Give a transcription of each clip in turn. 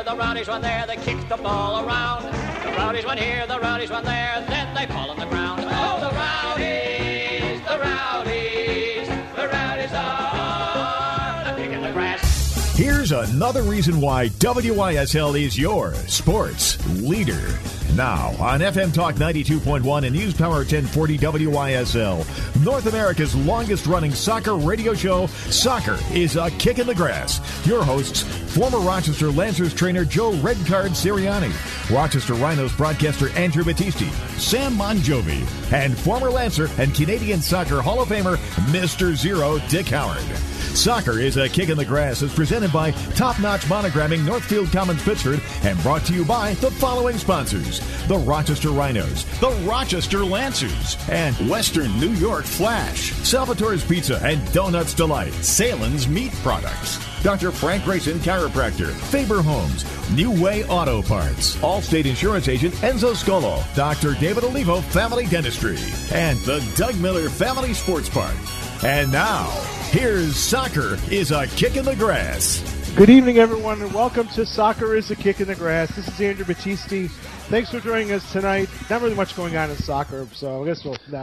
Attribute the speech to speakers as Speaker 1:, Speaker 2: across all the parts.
Speaker 1: the Rowdies run there, they kick the ball around. The Rowdies run here, the Rowdies run there, then they fall on the ground. Oh, the Rowdies, the Rowdies, the Rowdies are the kick in the grass.
Speaker 2: Here's another reason why WYSL is your sports leader. Now, on FM Talk 92.1 and News Power 1040 WYSL, North America's longest-running soccer radio show, Soccer is a Kick in the Grass. Your hosts, former Rochester Lancers trainer Joe Redcard Sirianni, Rochester Rhinos broadcaster Andrew Battisti, Sam Monjovi, and former Lancer and Canadian Soccer Hall of Famer Mr. Zero Dick Howard. Soccer is a Kick in the Grass is presented by Top Notch Monogramming Northfield Commons Pittsford and brought to you by the following sponsors: the Rochester Rhinos, the Rochester Lancers, and Western New York Flash, Salvatore's Pizza and Donuts Delight, Salen's Meat Products, Dr. Frank Grayson Chiropractor, Faber Homes, New Way Auto Parts, Allstate Insurance Agent Enzo Scolo, Dr. David Olivo Family Dentistry, and the Doug Miller Family Sports Park. And now, here's Soccer is a Kick in the Grass.
Speaker 3: Good evening, everyone, and welcome to Soccer is a Kick in the Grass. This is Andrew Battisti. Thanks for joining us tonight. Not really much going on in soccer, so I guess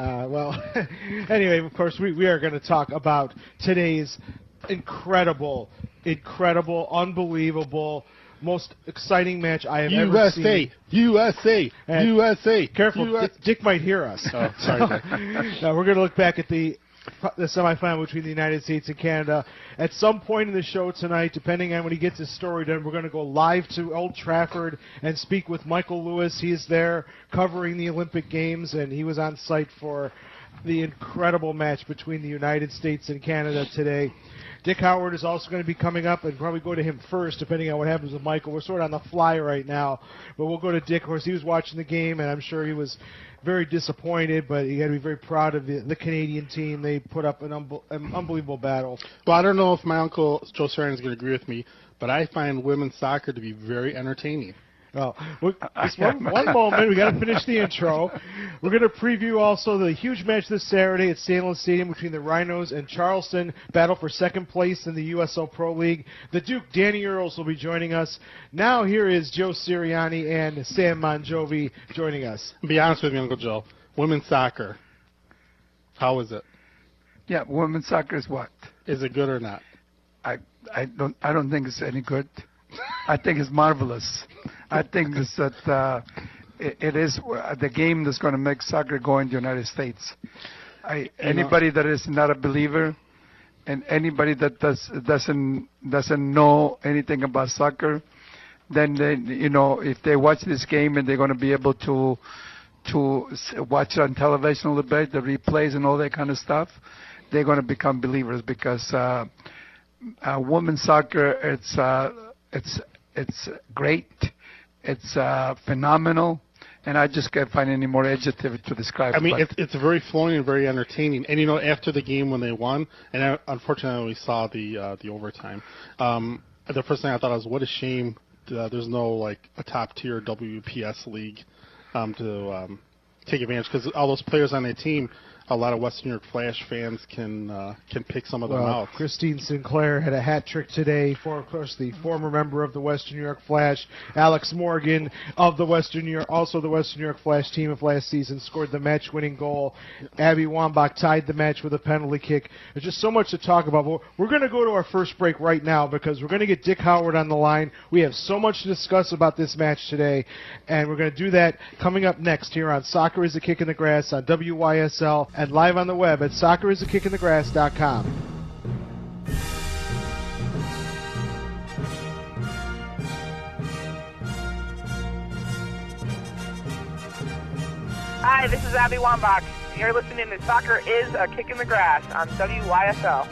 Speaker 3: anyway, of course, we are going to talk about today's incredible, unbelievable, most exciting match I have ever seen.
Speaker 4: USA!
Speaker 3: Careful, Dick might hear us.
Speaker 4: Oh, sorry.
Speaker 3: We're going to look back at the semifinal between the United States and Canada. At some point in the show tonight, depending on when he gets his story done, we're going to go live to Old Trafford and speak with Michael Lewis. He's there covering the Olympic Games, and he was on site for the incredible match between the United States and Canada today. Dick Howard is also going to be coming up, and probably go to him first, depending on what happens with Michael. We're sort of on the fly right now, but we'll go to Dick. Of course, he was watching the game, and I'm sure he was very disappointed, but you got to be very proud of the Canadian team. They put up an unbelievable battle.
Speaker 4: Well, I don't know if my uncle Joe Sarian is going to agree with me, but I find women's soccer to be very entertaining.
Speaker 3: Well, just one moment. We got to finish the intro. We're going to preview also the huge match this Saturday at St. Louis Stadium between the Rhinos and Charleston. Battle for second place in the USL Pro League. The Duke, Danny Earls, will be joining us. Now here is Joe Sirianni and Sam Monjovi joining us.
Speaker 4: Be honest with me, Uncle Joe. Women's soccer, how is it?
Speaker 5: Yeah, women's soccer is what?
Speaker 4: Is it good or not?
Speaker 5: I don't think it's any good. I think it's marvelous. I think it's that it is the game that's going to make soccer go in the United States. Anybody that is not a believer and anybody that doesn't know anything about soccer, then if they watch this game and they're going to be able to watch it on television a little bit, the replays and all that kind of stuff, they're going to become believers because women's soccer it's great. It's phenomenal, and I just can't find any more adjective to describe it.
Speaker 4: I mean, it's very flowing and very entertaining. And, after the game when they won, and unfortunately I only saw the overtime, the first thing I thought was, what a shame there's no, a top-tier WPS league to take advantage, because all those players on that team, a lot of Western New York Flash fans can pick some of them out.
Speaker 3: Christine Sinclair had a hat trick today. Of course, the former member of the Western New York Flash, Alex Morgan of the Western New York Flash team of last season, scored the match-winning goal. Abby Wambach tied the match with a penalty kick. There's just so much to talk about. But we're going to go to our first break right now because we're going to get Dick Howard on the line. We have so much to discuss about this match today, and we're going to do that coming up next here on Soccer is a Kick in the Grass on WYSL. And live on the web at soccerisakickinthegrass.com.
Speaker 6: Hi, this is Abby Wambach. You're listening to Soccer is a Kick in the Grass on WYSL.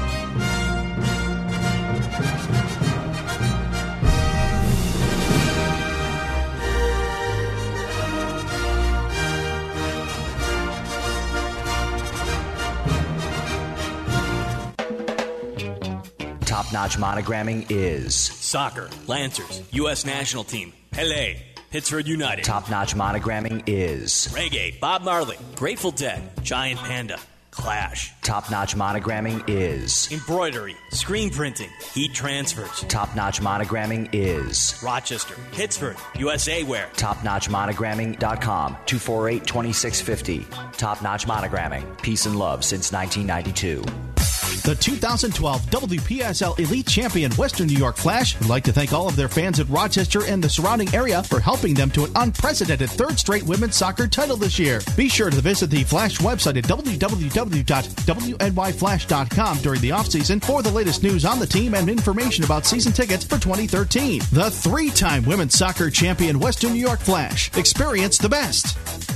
Speaker 7: Top-notch monogramming is
Speaker 8: Soccer, Lancers, U.S. National Team, Pele, Pittsford United.
Speaker 7: Top-notch monogramming is
Speaker 8: Reggae, Bob Marley, Grateful Dead, Giant Panda. Clash.
Speaker 7: Top-notch monogramming is
Speaker 8: Embroidery, screen printing, heat transfers.
Speaker 7: Top-notch monogramming is
Speaker 8: Rochester, Pittsburgh, USA Wear.
Speaker 7: TopNotchMonogramming.com, 248-2650. Top-notch monogramming. Peace and love since 1992.
Speaker 9: The 2012 WPSL Elite Champion Western New York Flash would like to thank all of their fans at Rochester and the surrounding area for helping them to an unprecedented third straight women's soccer title this year. Be sure to visit the Flash website at www.wnyflash.com during the offseason for the latest news on the team and information about season tickets for 2013. The three-time women's soccer champion Western New York Flash. Experience the best.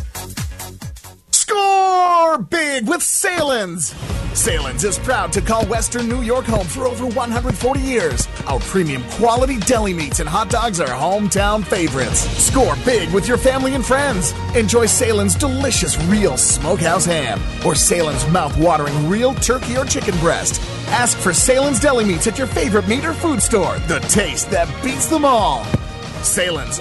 Speaker 10: Score big with Salins! Salins is proud to call Western New York home for over 140 years. Our premium quality deli meats and hot dogs are hometown favorites. Score big with your family and friends. Enjoy Salins' delicious real smokehouse ham or Salins' mouth-watering real turkey or chicken breast. Ask for Salins deli meats at your favorite meat or food store. The taste that beats them all. Salins.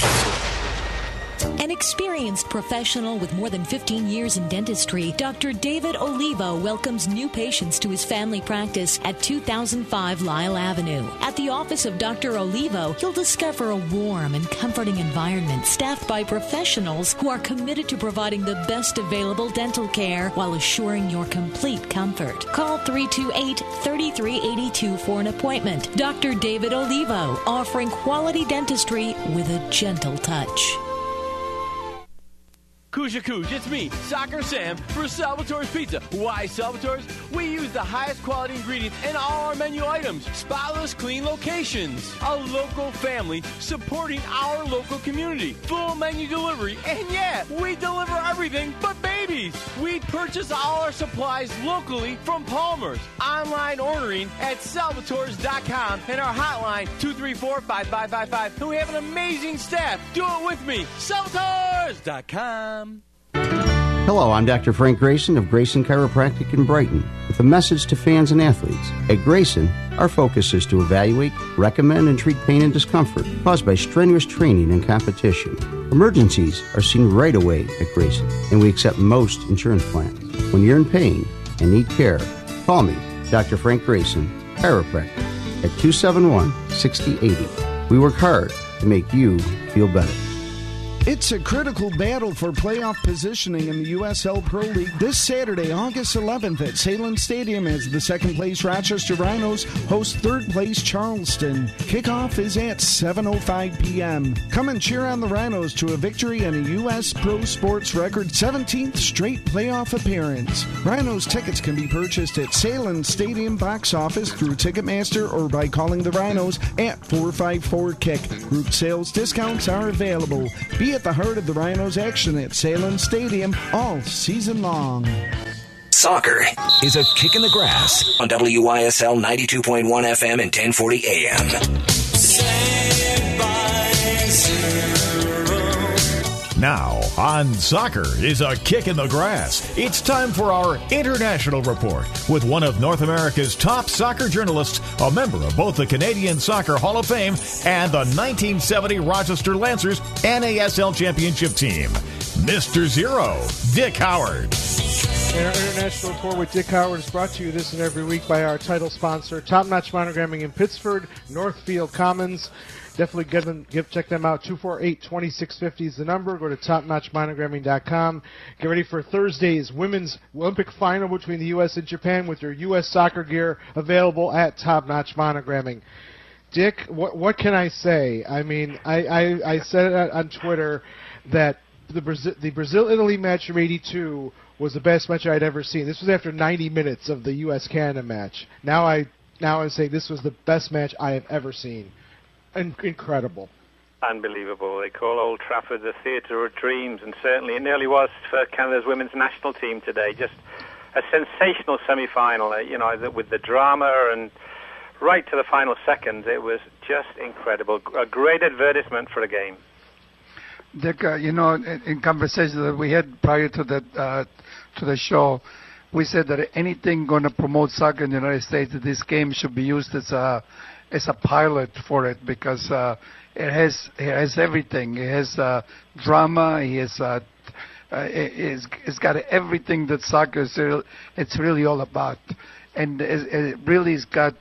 Speaker 11: An experienced professional with more than 15 years in dentistry, Dr. David Olivo welcomes new patients to his family practice at 2005 Lyle Avenue. At the office of Dr. Olivo, you'll discover a warm and comforting environment staffed by professionals who are committed to providing the best available dental care while assuring your complete comfort. Call 328-3382 for an appointment. Dr. David Olivo, offering quality dentistry with a gentle touch.
Speaker 12: Kuja Kuj, it's me, Soccer Sam, for Salvatore's Pizza. Why Salvatore's? We use the highest quality ingredients in all our menu items. Spotless, clean locations. A local family supporting our local community. Full menu delivery. And yeah, we deliver everything but babies. We purchase all our supplies locally from Palmer's. Online ordering at salvatores.com and our hotline 234-5555. And we have an amazing staff. Do it with me. Salvatores.com.
Speaker 13: Hello, I'm Dr. Frank Grayson of Grayson Chiropractic in Brighton with a message to fans and athletes. At Grayson, our focus is to evaluate, recommend, and treat pain and discomfort caused by strenuous training and competition. Emergencies are seen right away at Grayson, and we accept most insurance plans. When you're in pain and need care, call me, Dr. Frank Grayson, chiropractor, at 271-6080. We work hard to make you feel better.
Speaker 14: It's a critical battle for playoff positioning in the USL Pro League this Saturday, August 11th at Salem Stadium as the second-place Rochester Rhinos host third-place Charleston. Kickoff is at 7:05 p.m. Come and cheer on the Rhinos to a victory and a U.S. Pro Sports record 17th straight playoff appearance. Rhinos tickets can be purchased at Salem Stadium box office through Ticketmaster or by calling the Rhinos at 454-KICK. Group sales discounts are available. Be at the heart of the Rhinos action at Salem Stadium all season long.
Speaker 7: Soccer is a kick in the grass on WYSL 92.1 FM and 1040 AM.
Speaker 2: Now, on Soccer is a kick in the grass. It's time for our International Report with one of North America's top soccer journalists, a member of both the Canadian Soccer Hall of Fame and the 1970 Rochester Lancers NASL Championship team, Mr. Zero, Dick Howard.
Speaker 3: And our International Report with Dick Howard is brought to you this and every week by our title sponsor, Top Notch Monogramming in Pittsford, Northfield Commons. Definitely check them out. 248-2650 is the number. Go to topnotchmonogramming.com. Get ready for Thursday's Women's Olympic Final between the U.S. and Japan with their U.S. soccer gear available at Top Notch Monogramming. Dick, what can I say? I mean, I said it on Twitter that the Brazil-Italy match from '82 was the best match I'd ever seen. This was after 90 minutes of the U.S.-Canada match. Now I'm saying this was the best match I have ever seen. Incredible.
Speaker 15: Unbelievable. They call Old Trafford the theatre of dreams, and certainly it nearly was for Canada's women's national team today. Just a sensational semi-final, with the drama and right to the final seconds. It was just incredible. A great advertisement for a game.
Speaker 5: Dick, in conversations that we had prior to the show, we said that anything going to promote soccer in the United States, this game should be used as a pilot for it, because it has everything. It has drama. It has It's got everything that soccer is. It's really all about, and it really's got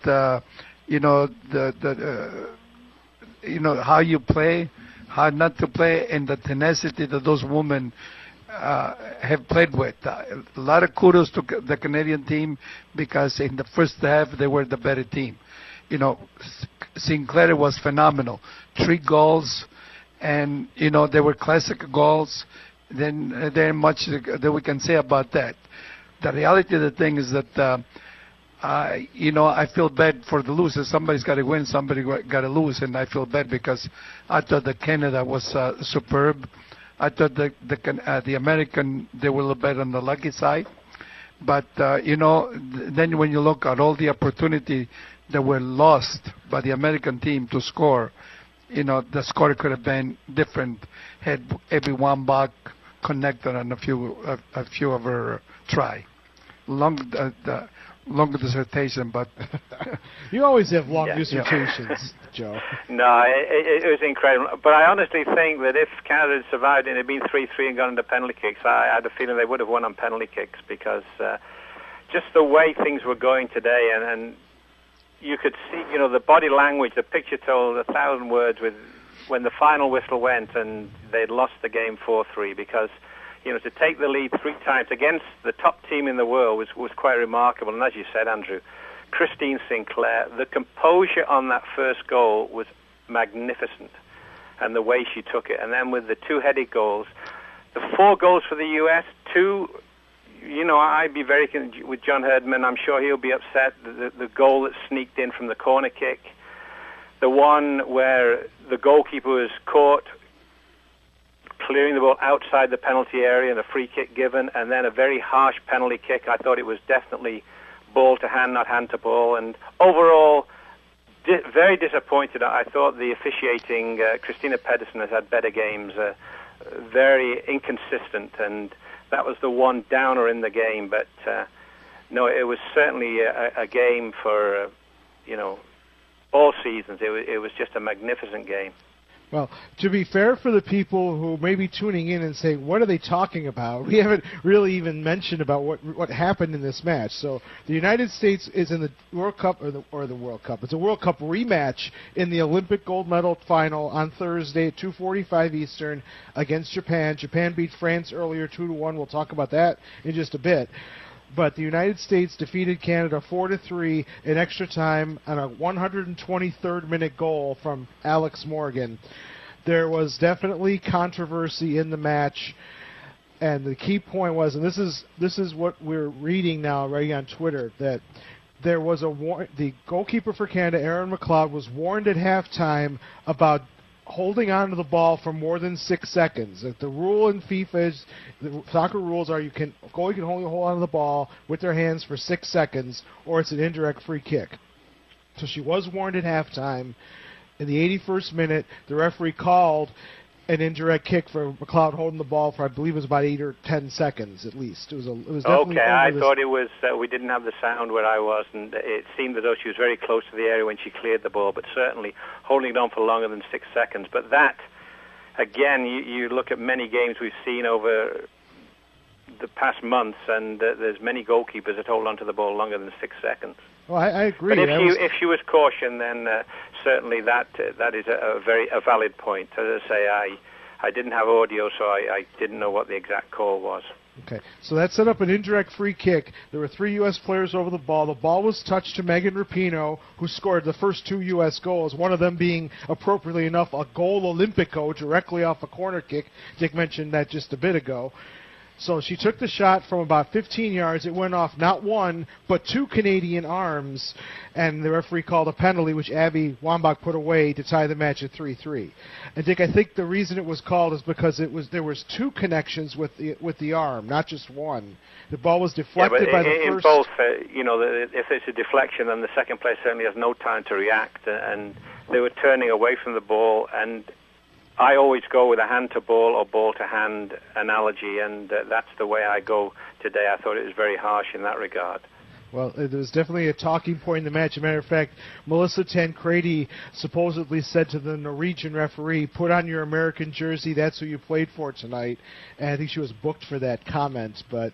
Speaker 5: how you play, how not to play, and the tenacity that those women have played with. A lot of kudos to the Canadian team because in the first half they were the better team. Sinclair was phenomenal. 3 goals, and they were classic goals. Then there much that we can say about that. The reality of the thing is that I feel bad for the losers. Somebody's got to win, somebody got to lose, and I feel bad because I thought that Canada was superb. I thought the American, they were a little bit on the lucky side. But, then when you look at all the opportunity that were lost by the American team to score, the score could have been different had every Wambach connected on a few of her try. Long dissertation, but
Speaker 3: you always have long dissertations, Joe.
Speaker 15: No, it was incredible. But I honestly think that if Canada had survived and it had been 3-3 and gone into penalty kicks, I had a feeling they would have won on penalty kicks because just the way things were going today, and you could see, the body language, the picture told 1,000 words when the final whistle went and they'd lost the game 4-3 because to take the lead 3 times against the top team in the world was quite remarkable. And as you said, Andrew, Christine Sinclair, the composure on that first goal was magnificent, and the way she took it. And then with the 2 headed goals, the 4 goals for the U.S., 2, I'd be very with John Herdman. I'm sure he'll be upset. The goal that sneaked in from the corner kick, the one where the goalkeeper was caught clearing the ball outside the penalty area and a free kick given, and then a very harsh penalty kick. I thought it was definitely ball to hand, not hand to ball. And overall, very disappointed. I thought the officiating, Christina Pedersen, has had better games, very inconsistent, and that was the one downer in the game. But no, it was certainly a game for, all seasons. It was just a magnificent game.
Speaker 3: Well, to be fair for the people who may be tuning in and saying, what are they talking about? We haven't really even mentioned about what happened in this match. So the United States is in the World Cup, or the World Cup. It's a World Cup rematch in the Olympic gold medal final on Thursday at 2:45 Eastern against Japan. Japan beat France earlier 2-1. We'll talk about that in just a bit. But the United States defeated Canada 4-3 in extra time on a 123rd minute goal from Alex Morgan. There was definitely controversy in the match, and the key point was, and this is what we're reading now right on Twitter, that there was the goalkeeper for Canada, Aaron McLeod, was warned at halftime about holding on to the ball for more than 6 seconds. The rule in FIFA is, the soccer rules are goalie can only hold on to the ball with their hands for 6 seconds, or it's an indirect free kick. So she was warned at halftime. In the 81st minute, the referee called an indirect kick for McLeod holding the ball for, I believe it was about 8 or 10 seconds at least. It was definitely
Speaker 15: okay. I thought it was we didn't have the sound where I was, and it seemed as though she was very close to the area when she cleared the ball, but certainly holding it on for longer than 6 seconds. But that, again, you look at many games we've seen over the past months, and there's many goalkeepers that hold on to the ball longer than 6 seconds.
Speaker 3: Well, I agree.
Speaker 15: But if she was cautioned, then certainly that is a valid point. As I say, I didn't have audio, so I didn't know what the exact call was.
Speaker 3: Okay, so that set up an indirect free kick. There were 3 U.S. players over the ball. The ball was touched to Megan Rapinoe, who scored the first 2 U.S. goals, one of them being, appropriately enough, a goal Olympico directly off a corner kick. Dick mentioned that just a bit ago. So she took the shot from about 15 yards. It went off not 1, but 2 Canadian arms, and the referee called a penalty, which Abby Wambach put away to tie the match at 3-3. And Dick, I think the reason it was called is because there was 2 connections with the arm, not just 1. The ball was deflected by the first. In
Speaker 15: both, if it's a deflection, then the second player certainly has no time to react, and they were turning away from the ball, and I always go with a hand-to-ball or ball-to-hand analogy, and that's the way I go today. I thought it was very harsh in that regard.
Speaker 3: Well, it was definitely a talking point in the match. As a matter of fact, Melissa Tancredi supposedly said to the Norwegian referee, "Put on your American jersey, that's who you played for tonight." And I think she was booked for that comment. But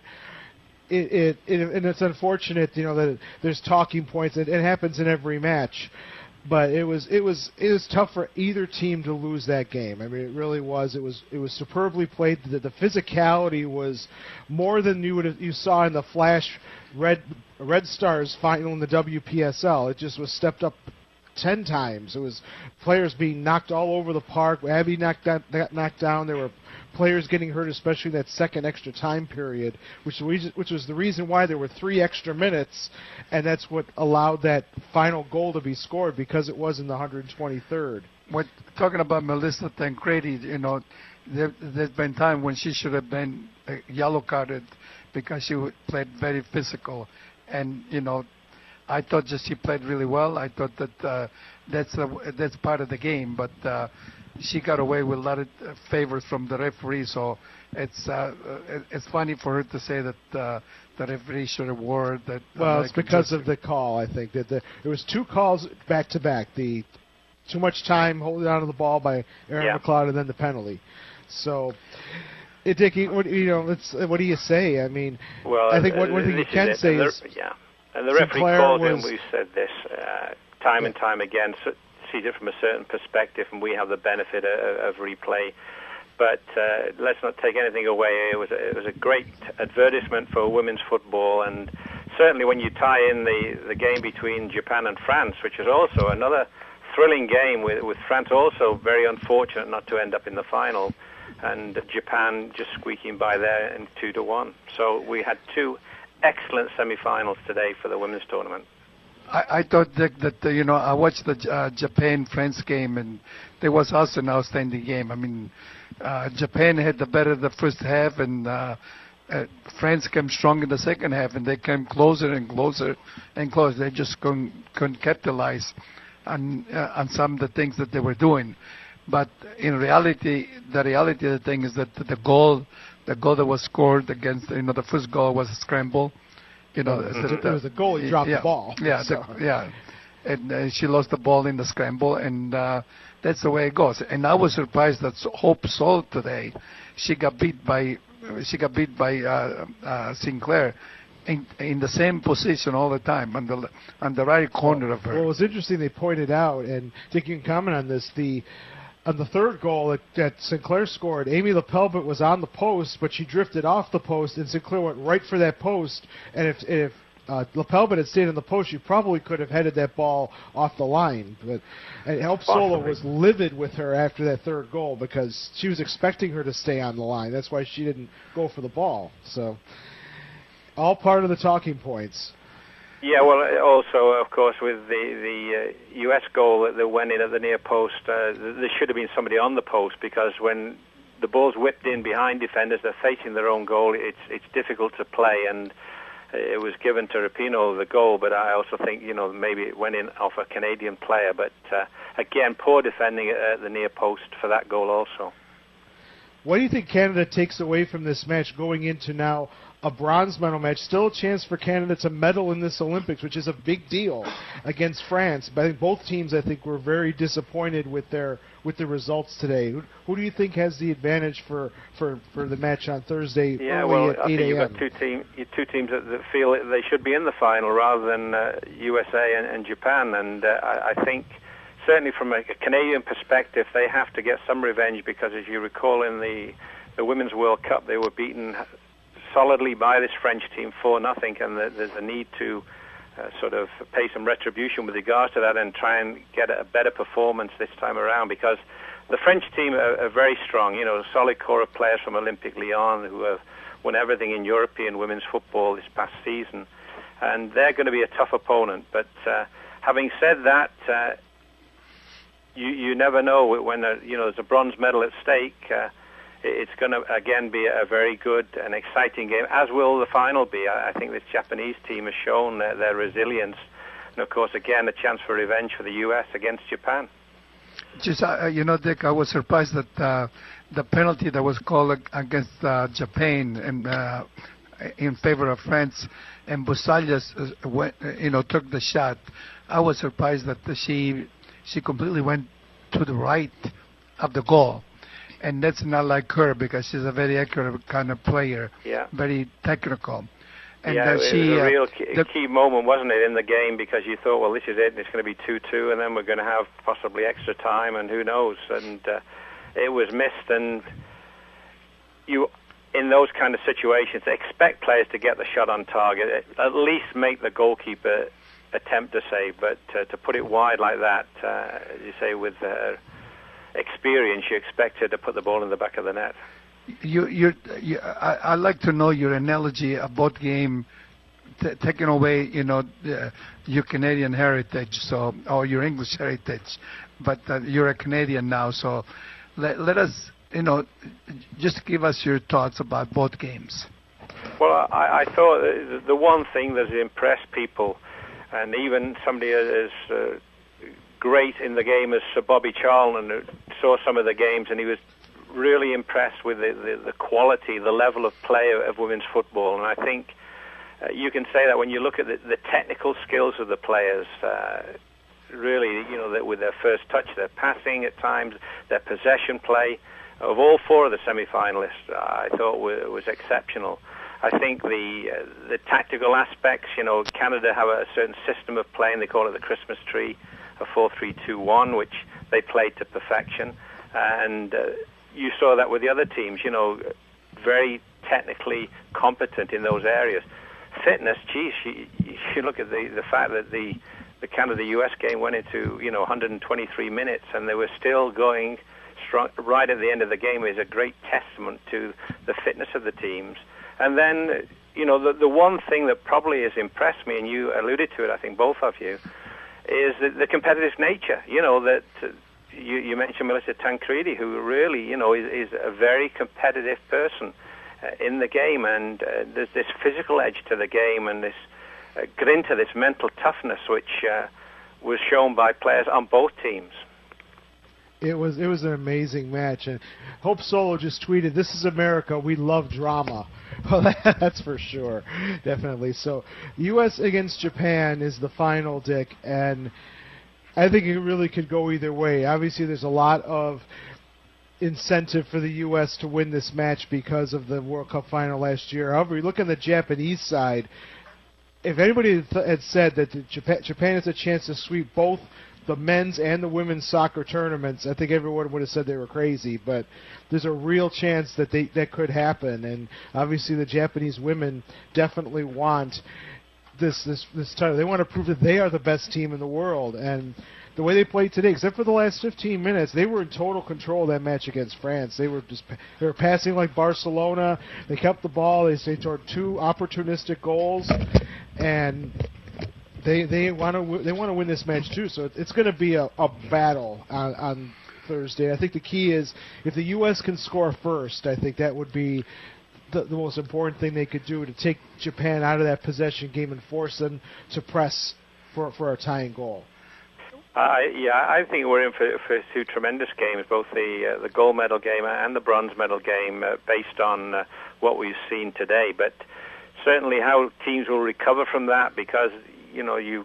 Speaker 3: and it's unfortunate, that there's talking points. It happens in every match. But it was tough for either team to lose that game. I mean, it really was. It was superbly played. The physicality was more than you saw in the Flash Red Stars final in the WPSL. It just was stepped up 10 times. It was players being knocked all over the park. Abby got knocked down. There were players getting hurt, especially in that second extra time period, which was the reason why there were 3 extra minutes, and that's what allowed that final goal to be scored, because it was in the 123rd.
Speaker 5: Talking about Melissa Tancredi, there's been time when she should have been yellow carded because she played very physical, and I thought she played really well. I thought that that's part of the game, but she got away with a lot of favors from the referee. So it's funny for her to say that the referee should have awarded that.
Speaker 3: Well, it's because of the call. I think that there was 2 calls back to back. The too much time holding on to the ball by Aaron McLeod, and then the penalty. So. Dickie, what do you say? I mean, I think one thing you can say is...
Speaker 15: And the referee called him. We've said this time and time again, sees it from a certain perspective, and we have the benefit of replay. But let's not take anything away. It was a great advertisement for women's football, and certainly when you tie in the game between Japan and France, which is also another thrilling game, with France also very unfortunate not to end up in the final, and Japan just squeaking by there in 2-1. So we had 2 excellent semi-finals today for the women's tournament.
Speaker 5: I thought, Dick, that I watched the Japan-France game, and there was also an outstanding game. I mean, Japan had the better the first half, and France came strong in the second half, and they came closer and closer and closer. They just couldn't capitalize on some of the things that they were doing. But in reality, the reality of the thing is that the goal that was scored against, the first goal was a scramble.
Speaker 3: It was a goal. He dropped the ball.
Speaker 5: Yeah, and she lost the ball in the scramble, and that's the way it goes. And I was surprised that Hope Solo today, she got beat by Sinclair. In the same position all the time, on the right corner of her.
Speaker 3: Well, it was interesting. They pointed out, and Dick, you can comment on this. On the third goal that Sinclair scored, Amy LaPelbet was on the post, but she drifted off the post, and Sinclair went right for that post. And if LaPelbet had stayed on the post, she probably could have headed that ball off the line. But Hope Solo was livid with her after that third goal because she was expecting her to stay on the line. That's why she didn't go for the ball. So, all part of the talking points.
Speaker 15: Yeah, well, also, of course, with the U.S. goal that went in at the near post, there should have been somebody on the post, because when the ball's whipped in behind defenders, they're facing their own goal. It's difficult to play, and it was given to Rapinoe, the goal, but I also think, maybe it went in off a Canadian player. But, again, poor defending at the near post for that goal also.
Speaker 3: What do you think Canada takes away from this match going into now a bronze medal match? Still a chance for Canada to medal in this Olympics, which is a big deal against France. But I think both teams, were very disappointed with the results today. Who do you think has the advantage for the match on Thursday?
Speaker 15: Yeah, well,
Speaker 3: at
Speaker 15: I
Speaker 3: 8
Speaker 15: think you've got two teams that feel they should be in the final rather than USA and Japan. And I think certainly from a Canadian perspective, they have to get some revenge, because as you recall in the Women's World Cup, they were beaten solidly by this French team 4-0, and there's a need to sort of pay some retribution with regards to that and try and get a better performance this time around, because the French team are very strong, a solid core of players from Olympique Lyon who have won everything in European women's football this past season, and they're going to be a tough opponent. But having said that, you never know when there's a bronze medal at stake. It's going to, again, be a very good and exciting game, as will the final be. I think this Japanese team has shown their resilience. And, of course, again, a chance for revenge for the U.S. against Japan.
Speaker 5: Just, Dick, I was surprised that the penalty that was called against Japan, and in favor of France, and Busallas took the shot. I was surprised that she completely went to the right of the goal, and that's not like her because she's a very accurate kind of player, very technical. And
Speaker 15: it was a real key moment, wasn't it, in the game, because you thought, well, this is it, and it's going to be 2-2, and then we're going to have possibly extra time, and who knows, and it was missed, and you, in those kind of situations, expect players to get the shot on target, at least make the goalkeeper attempt to save, but to put it wide like that, as you say, with experience, you expect her to put the ball in the back of the net.
Speaker 5: I'd like to know your analogy about game, taking away, your Canadian heritage, or your English heritage, but you're a Canadian now, so let us, just give us your thoughts about both games.
Speaker 15: Well, I thought the one thing that impressed people, and even somebody as great in the game as Sir Bobby Charlton, who saw some of the games, and he was really impressed with the quality, the level of play of women's football. And I think you can say that when you look at the technical skills of the players, really, with their first touch, their passing at times, their possession play, of all four of the semi-finalists, I thought was exceptional. I think the tactical aspects, Canada have a certain system of playing. They call it the Christmas tree, a 4-3-2-1, which they played to perfection. And you saw that with the other teams, very technically competent in those areas. Fitness, geez, you look at the fact that the Canada-US game went into 123 minutes, and they were still going strong right at the end of the game, is a great testament to the fitness of the teams. And then, the one thing that probably has impressed me, and you alluded to it, I think both of you, is the competitive nature. That you mentioned Melissa Tancredi, who really, is a very competitive person in the game, and there's this physical edge to the game, and this grin to this mental toughness, which was shown by players on both teams.
Speaker 3: It was an amazing match, and Hope Solo just tweeted, "This is America. We love drama." Well, that's for sure, definitely. So, U.S. against Japan is the final, Dick, and I think it really could go either way. Obviously, there's a lot of incentive for the U.S. to win this match because of the World Cup final last year. However, you look on the Japanese side, if anybody had said that Japan has a chance to sweep both the men's and the women's soccer tournaments, I think everyone would have said they were crazy, but there's a real chance that that could happen, and obviously the Japanese women definitely want this title. They want to prove that they are the best team in the world, and the way they played today, except for the last 15 minutes, they were in total control of that match against France. They were passing like Barcelona. They kept the ball. They scored 2 opportunistic goals, and they want to win this match too. So it's going to be a battle on Thursday. I think the key is if the U.S. can score first, I think that would be the most important thing they could do to take Japan out of that possession game and force them to press for a tying goal.
Speaker 15: I think we're in for 2 tremendous games, both the gold medal game and the bronze medal game, based on what we've seen today. But certainly how teams will recover from that, because you've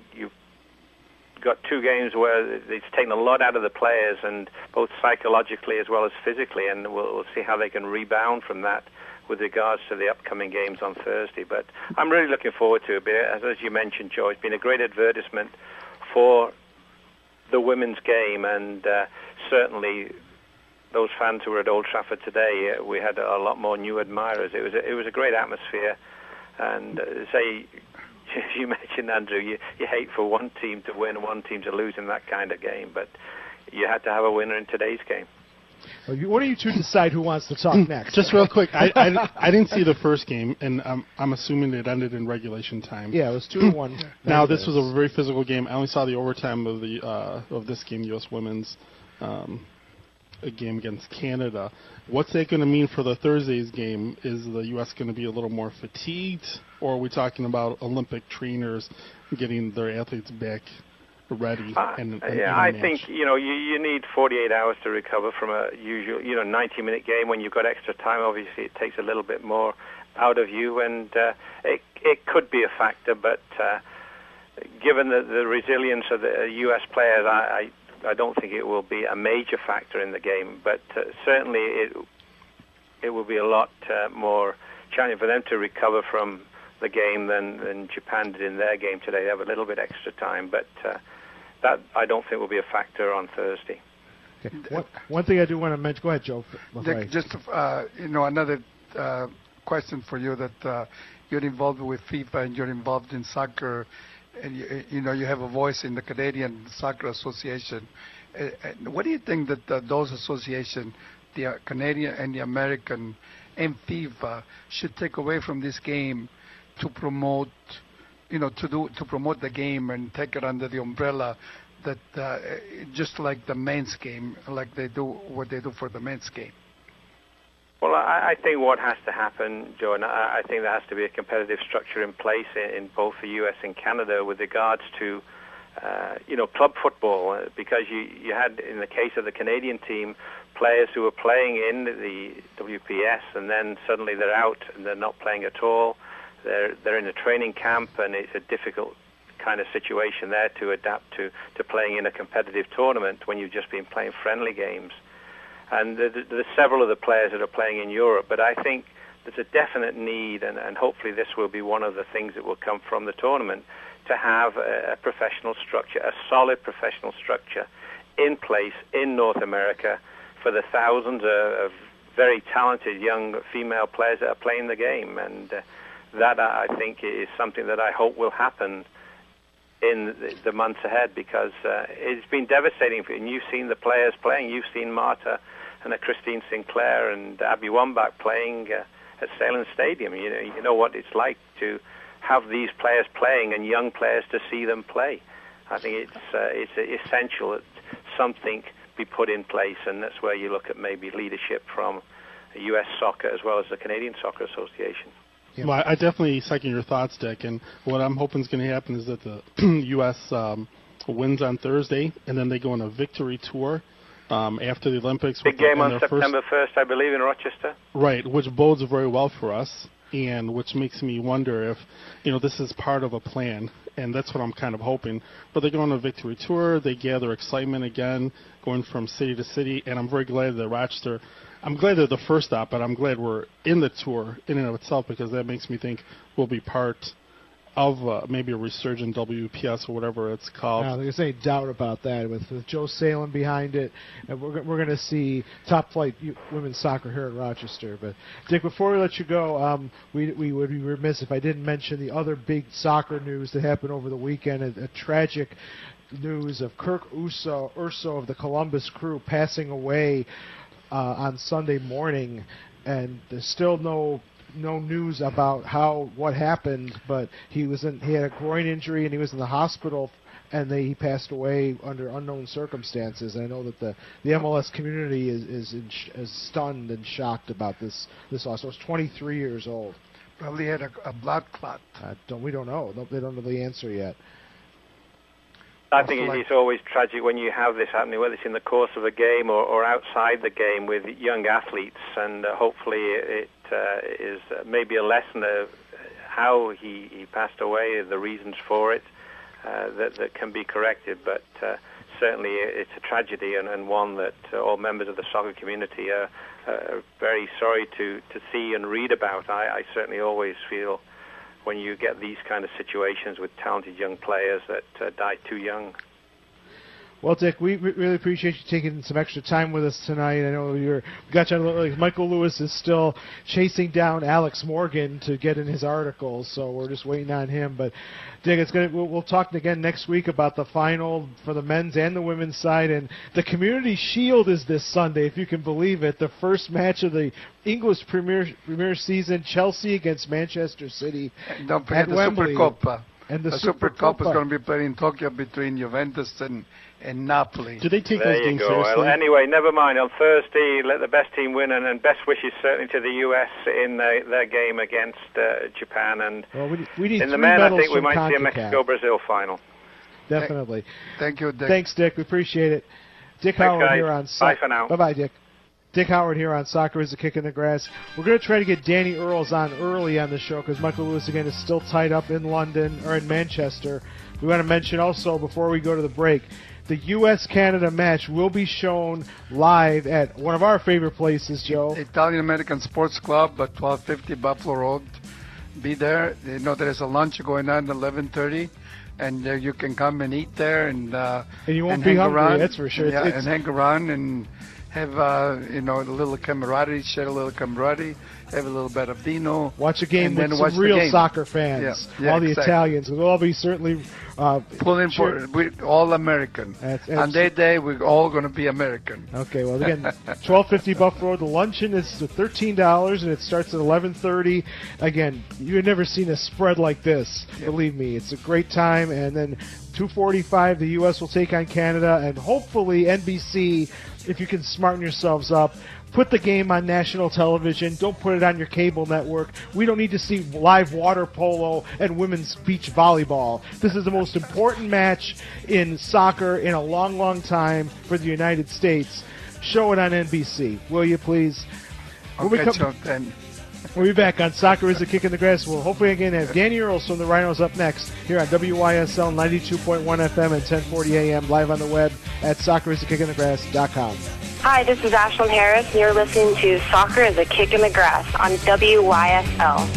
Speaker 15: got 2 games where it's taken a lot out of the players, and both psychologically as well as physically, and we'll see how they can rebound from that with regards to the upcoming games on Thursday. But I'm really looking forward to it. As you mentioned, Joe, it's been a great advertisement for the women's game, and certainly those fans who were at Old Trafford today, we had a lot more new admirers. It was a great atmosphere, and say, you mentioned, Andrew, you hate for one team to win and one team to lose in that kind of game, but you had to have a winner in today's game.
Speaker 3: Why don't you two decide who wants to talk next?
Speaker 4: Just real quick, I didn't see the first game, and I'm assuming it ended in regulation time.
Speaker 3: Yeah, it was 2-1.
Speaker 4: Now this was a very physical game. I only saw the overtime of this game, U.S. Women's game against Canada. What's that going to mean for the Thursday's game? Is the U.S. going to be a little more fatigued, or are we talking about Olympic trainers getting their athletes back ready?
Speaker 15: I think you need 48 hours to recover from a usual 90-minute game. When you've got extra time, obviously it takes a little bit more out of you, and it could be a factor, but given the resilience of the U.S. players, I don't think it will be a major factor in the game, but certainly it will be a lot more challenging for them to recover from the game than Japan did in their game today. They have a little bit extra time, but that I don't think will be a factor on Thursday.
Speaker 3: Okay. One thing I do want to mention. Go ahead, Joe.
Speaker 5: Dick, just another question for you that you're involved with FIFA and you're involved in soccer, and you have a voice in the Canadian Soccer Association. What do you think that those associations, the Canadian and the American and FIFA, should take away from this game to promote, to promote the game and take it under the umbrella that just like the men's game, like what they do for the men's game?
Speaker 15: Well, I think what has to happen, Joe, and I think there has to be a competitive structure in place in both the U.S. and Canada with regards to, club football, because you had, in the case of the Canadian team, players who were playing in the WPS, and then suddenly they're out and they're not playing at all. They're in a training camp, and it's a difficult kind of situation there to adapt to playing in a competitive tournament when you've just been playing friendly games. And there's several of the players that are playing in Europe, but I think there's a definite need, and hopefully this will be one of the things that will come from the tournament, to have a professional structure, a solid professional structure in place in North America for the thousands of very talented young female players that are playing the game. And that, I think, is something that I hope will happen in the months ahead, because it's been devastating for you. And you've seen the players playing. You've seen Marta and Christine Sinclair and Abby Wambach playing at Salem Stadium. You know what it's like to have these players playing and young players to see them play. I think it's essential that something be put in place, and that's where you look at maybe leadership from U.S. Soccer as well as the Canadian Soccer Association.
Speaker 4: Yeah. Well, I definitely second your thoughts, Dick. And what I'm hoping is going to happen is that the U.S. Wins on Thursday, and then they go on a victory tour after the Olympics.
Speaker 15: Big game on September 1st, I believe, in Rochester.
Speaker 4: Right, which bodes very well for us, and which makes me wonder if, this is part of a plan, and that's what I'm kind of hoping. But they go on a victory tour, they gather excitement again, going from city to city, and I'm very glad that Rochester, I'm glad they're the first stop, but I'm glad we're in the tour in and of itself, because that makes me think we'll be part of maybe a resurgent WPS or whatever it's called.
Speaker 3: No, there's any doubt about that. With Joe Salem behind it, and we're going to see top flight women's soccer here in Rochester. But Dick, before we let you go, we would be remiss if I didn't mention the other big soccer news that happened over the weekend. A tragic news of Kirk Urso of the Columbus Crew passing away on Sunday morning, and there's still no news about what happened, but he had a groin injury and he was in the hospital, and he passed away under unknown circumstances. And I know that the MLS community is stunned and shocked about this loss. So he's 23 years old.
Speaker 5: Probably had a blood clot.
Speaker 3: We don't know. They don't know the answer yet.
Speaker 15: I think it's always tragic when you have this happening, whether it's in the course of a game or outside the game with young athletes, and hopefully it is maybe a lesson of how he passed away, the reasons for it, that can be corrected. But certainly it's a tragedy, and one that all members of the soccer community are very sorry to see and read about. I certainly always feel when you get these kind of situations with talented young players that die too young.
Speaker 3: Well, Dick, we really appreciate you taking some extra time with us tonight. I know we got you on a little late. Michael Lewis is still chasing down Alex Morgan to get in his articles, so we're just waiting on him. But Dick, we'll talk again next week about the final for the men's and the women's side. And the Community Shield is this Sunday, if you can believe it. The first match of the English Premier season, Chelsea against Manchester City.
Speaker 5: And don't forget the Supercoppa. And the Supercoppa is going to be played in Tokyo between Juventus and Napoli.
Speaker 4: Do they take
Speaker 15: there
Speaker 4: those games seriously?
Speaker 15: Well, anyway, never mind. On Thursday, let the best team win, and best wishes certainly to the U.S. in their game against Japan. And
Speaker 3: we need
Speaker 15: in the men, I think we might see a Mexico-Brazil final.
Speaker 3: Definitely.
Speaker 5: Thank you, Dick.
Speaker 3: Thanks, Dick. We appreciate it. Dick Howard here on site.
Speaker 15: Bye for now.
Speaker 3: Bye-bye, Dick. Dick Howard here on Soccer is a Kick in the Grass. We're going to try to get Danny Earls on early on the show because Michael Lewis, again, is still tied up in London or in Manchester. We want to mention also, before we go to the break, the U.S.-Canada match will be shown live at one of our favorite places, Joe.
Speaker 5: Italian-American Sports Club at 1250 Buffalo Road. Be there. You know, there's a lunch going on at 11:30. And you can come and eat there and
Speaker 3: you won't be hungry,
Speaker 5: around.
Speaker 3: That's for sure.
Speaker 5: Yeah, and hang around and have a little camaraderie, share a little camaraderie, have a little bit of vino.
Speaker 3: Watch a game with some real soccer fans. All the Italians. We'll all be certainly
Speaker 5: pulling for we're all American. On their day, we're all going to be American.
Speaker 3: Okay, well, again, 1250 Buffalo Road. The luncheon is $13, and it starts at 11:30. Again, you've never seen a spread like this. Believe me, it's a great time. And then 2:45, the U.S. will take on Canada, and hopefully NBC, if you can smarten yourselves up, put the game on national television. Don't put it on your cable network. We don't need to see live water polo and women's beach volleyball. This is the most important match in soccer in a long, long time for the United States. Show it on NBC, will you please? We'll be back on Soccer is a Kick in the Grass. We'll hopefully again have Danny Earls from the Rhinos up next here on WYSL 92.1 FM and 1040 AM, live on the web at soccerisakickinthegrass.com.
Speaker 16: Hi, this is Ashlyn Harris, and you're listening to Soccer is a Kick in the Grass on WYSL.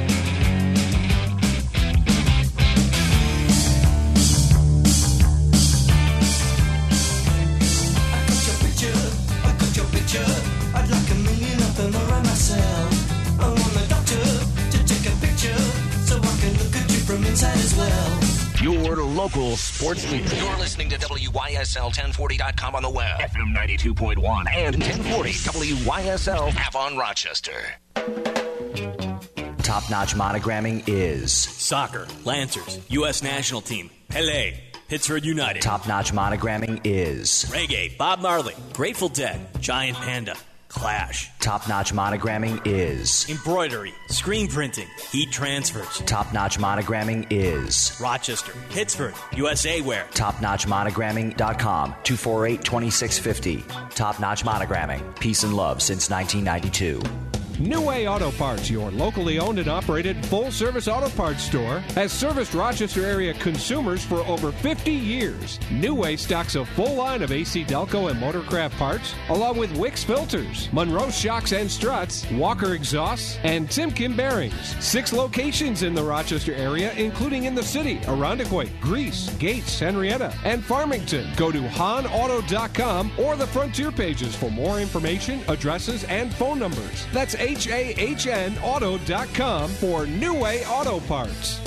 Speaker 7: Your local sports leader. You're listening to WYSL1040.com on the web, FM 92.1 and 1040 WYSL app on Rochester.
Speaker 17: Top-notch monogramming is
Speaker 8: soccer, Lancers, U.S. national team, Pele, Pittsburgh United.
Speaker 17: Top-notch monogramming is
Speaker 8: reggae, Bob Marley, Grateful Dead, Giant Panda, Clash.
Speaker 17: Top-notch monogramming is
Speaker 8: embroidery, screen printing, heat transfers.
Speaker 17: Top-notch monogramming is
Speaker 8: Rochester, Pittsburgh, USA Wear.
Speaker 17: TopNotchMonogramming.com, 248-2650. Top-notch monogramming. Peace and love since 1992.
Speaker 18: New Way Auto Parts, your locally owned and operated full-service auto parts store, has serviced Rochester area consumers for over 50 years. New Way stocks a full line of AC Delco and Motorcraft parts, along with Wix filters, Monroe shocks and struts, Walker exhausts, and Timken bearings. 6 locations in the Rochester area, including in the city, Irondequoit, Greece, Gates, Henrietta, and Farmington. Go to HahnAuto.com or the Frontier pages for more information, addresses, and phone numbers. That's HAHNauto.com for New Way Auto Parts.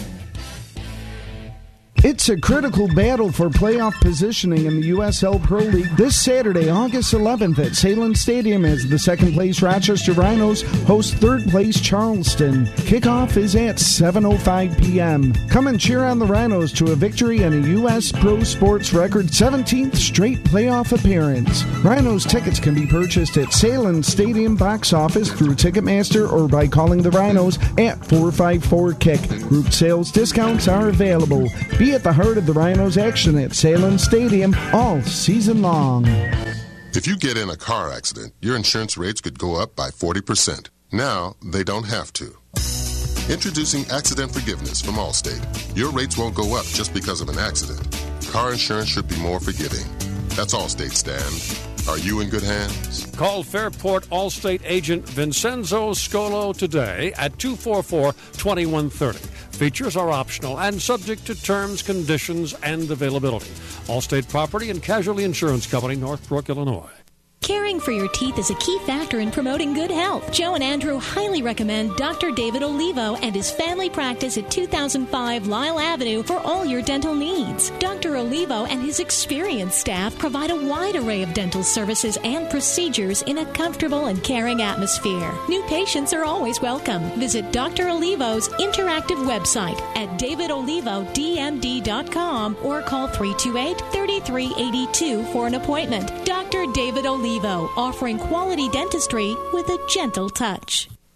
Speaker 14: It's a critical battle for playoff positioning in the USL Pro League this Saturday, August 11th at Salem Stadium as the second-place Rochester Rhinos host third-place Charleston. Kickoff is at 7:05 p.m. Come and cheer on the Rhinos to a victory and a U.S. Pro Sports record 17th straight playoff appearance. Rhinos tickets can be purchased at Salem Stadium box office through Ticketmaster or by calling the Rhinos at 454-KICK. Group sales discounts are available. Be at the heart of the Rhinos action at Salem Stadium all season long.
Speaker 19: If you get in a car accident, your insurance rates could go up by 40%. Now, they don't have to. Introducing Accident Forgiveness from Allstate. Your rates won't go up just because of an accident. Car insurance should be more forgiving. That's Allstate, Stan. Are you in good hands?
Speaker 20: Call Fairport Allstate agent Vincenzo Scolo today at 244-2130. Features are optional and subject to terms, conditions, and availability. Allstate Property and Casualty Insurance Company, Northbrook, Illinois.
Speaker 11: Caring for your teeth is a key factor in promoting good health. Joe and Andrew highly recommend Dr. David Olivo and his family practice at 2005 Lyle Avenue for all your dental needs. Dr. Olivo and his experienced staff provide a wide array of dental services and procedures in a comfortable and caring atmosphere. New patients are always welcome. Visit Dr. Olivo's interactive website at davidolivodmd.com or call 328-3382 for an appointment. Dr. David Olivo, offering quality dentistry with a gentle touch.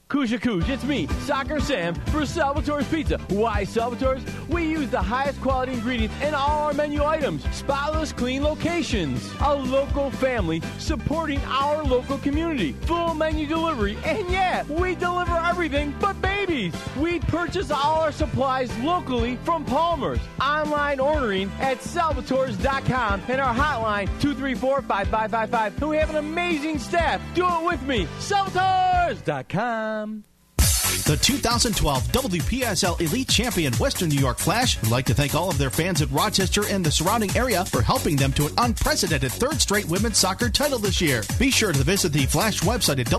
Speaker 12: Kuja Kuj, it's me, Soccer Sam, for Salvatore's Pizza. Why Salvatore's? We use the highest quality ingredients in all our menu items. Spotless, clean locations. A local family supporting our local community. Full menu delivery, and yeah, we deliver everything but babies. We purchase all our supplies locally from Palmer's. Online ordering at salvatores.com and our hotline 234-5555. And we have an amazing staff. Do it with me. Salvatores.com.
Speaker 9: The 2012 WPSL Elite Champion Western New York Flash would like to thank all of their fans at Rochester and the surrounding area for helping them to an unprecedented third straight women's soccer title this year. Be sure to visit the Flash website at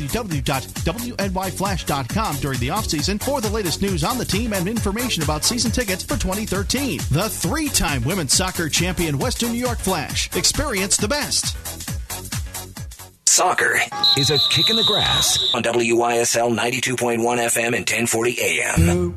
Speaker 9: www.wnyflash.com during the offseason for the latest news on the team and information about season tickets for 2013. The three-time women's soccer champion Western New York Flash. Experience the best.
Speaker 7: Soccer is a kick in the grass on WYSL 92.1 FM and 1040 AM.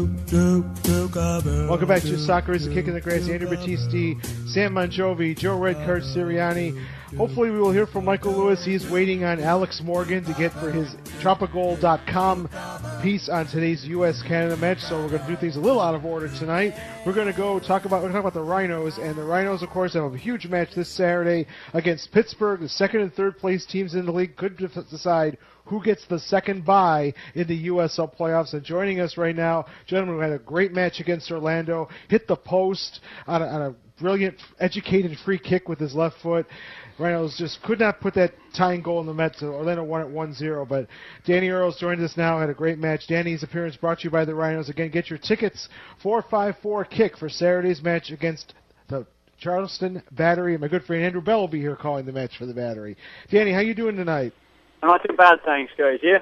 Speaker 3: Welcome back to Soccer is a Kick in the Grass. Andrew Battisti, Sam Monjovi, Joe Redcart Sirianni. Hopefully we will hear from Michael Lewis. He's waiting on Alex Morgan to get for his Tropical.com piece on today's U.S.-Canada match, so we're going to do things a little out of order tonight. We're going to talk about the Rhinos, and the Rhinos, of course, have a huge match this Saturday against Pittsburgh. The second and third place teams in the league could decide who gets the second bye in the USL playoffs. And joining us right now, gentlemen, who had a great match against Orlando, hit the post on a brilliant, educated free kick with his left foot. Rhinos just could not put that tying goal in the net, so Orlando won at 1-0. But Danny Earls joined us now, had a great match. Danny's appearance brought to you by the Rhinos. Again, get your tickets, 454-KICK for Saturday's match against the Charleston Battery. And my good friend Andrew Bell will be here calling the match for the Battery. Danny, how you doing tonight?
Speaker 21: Not too bad, thanks, guys. Yeah?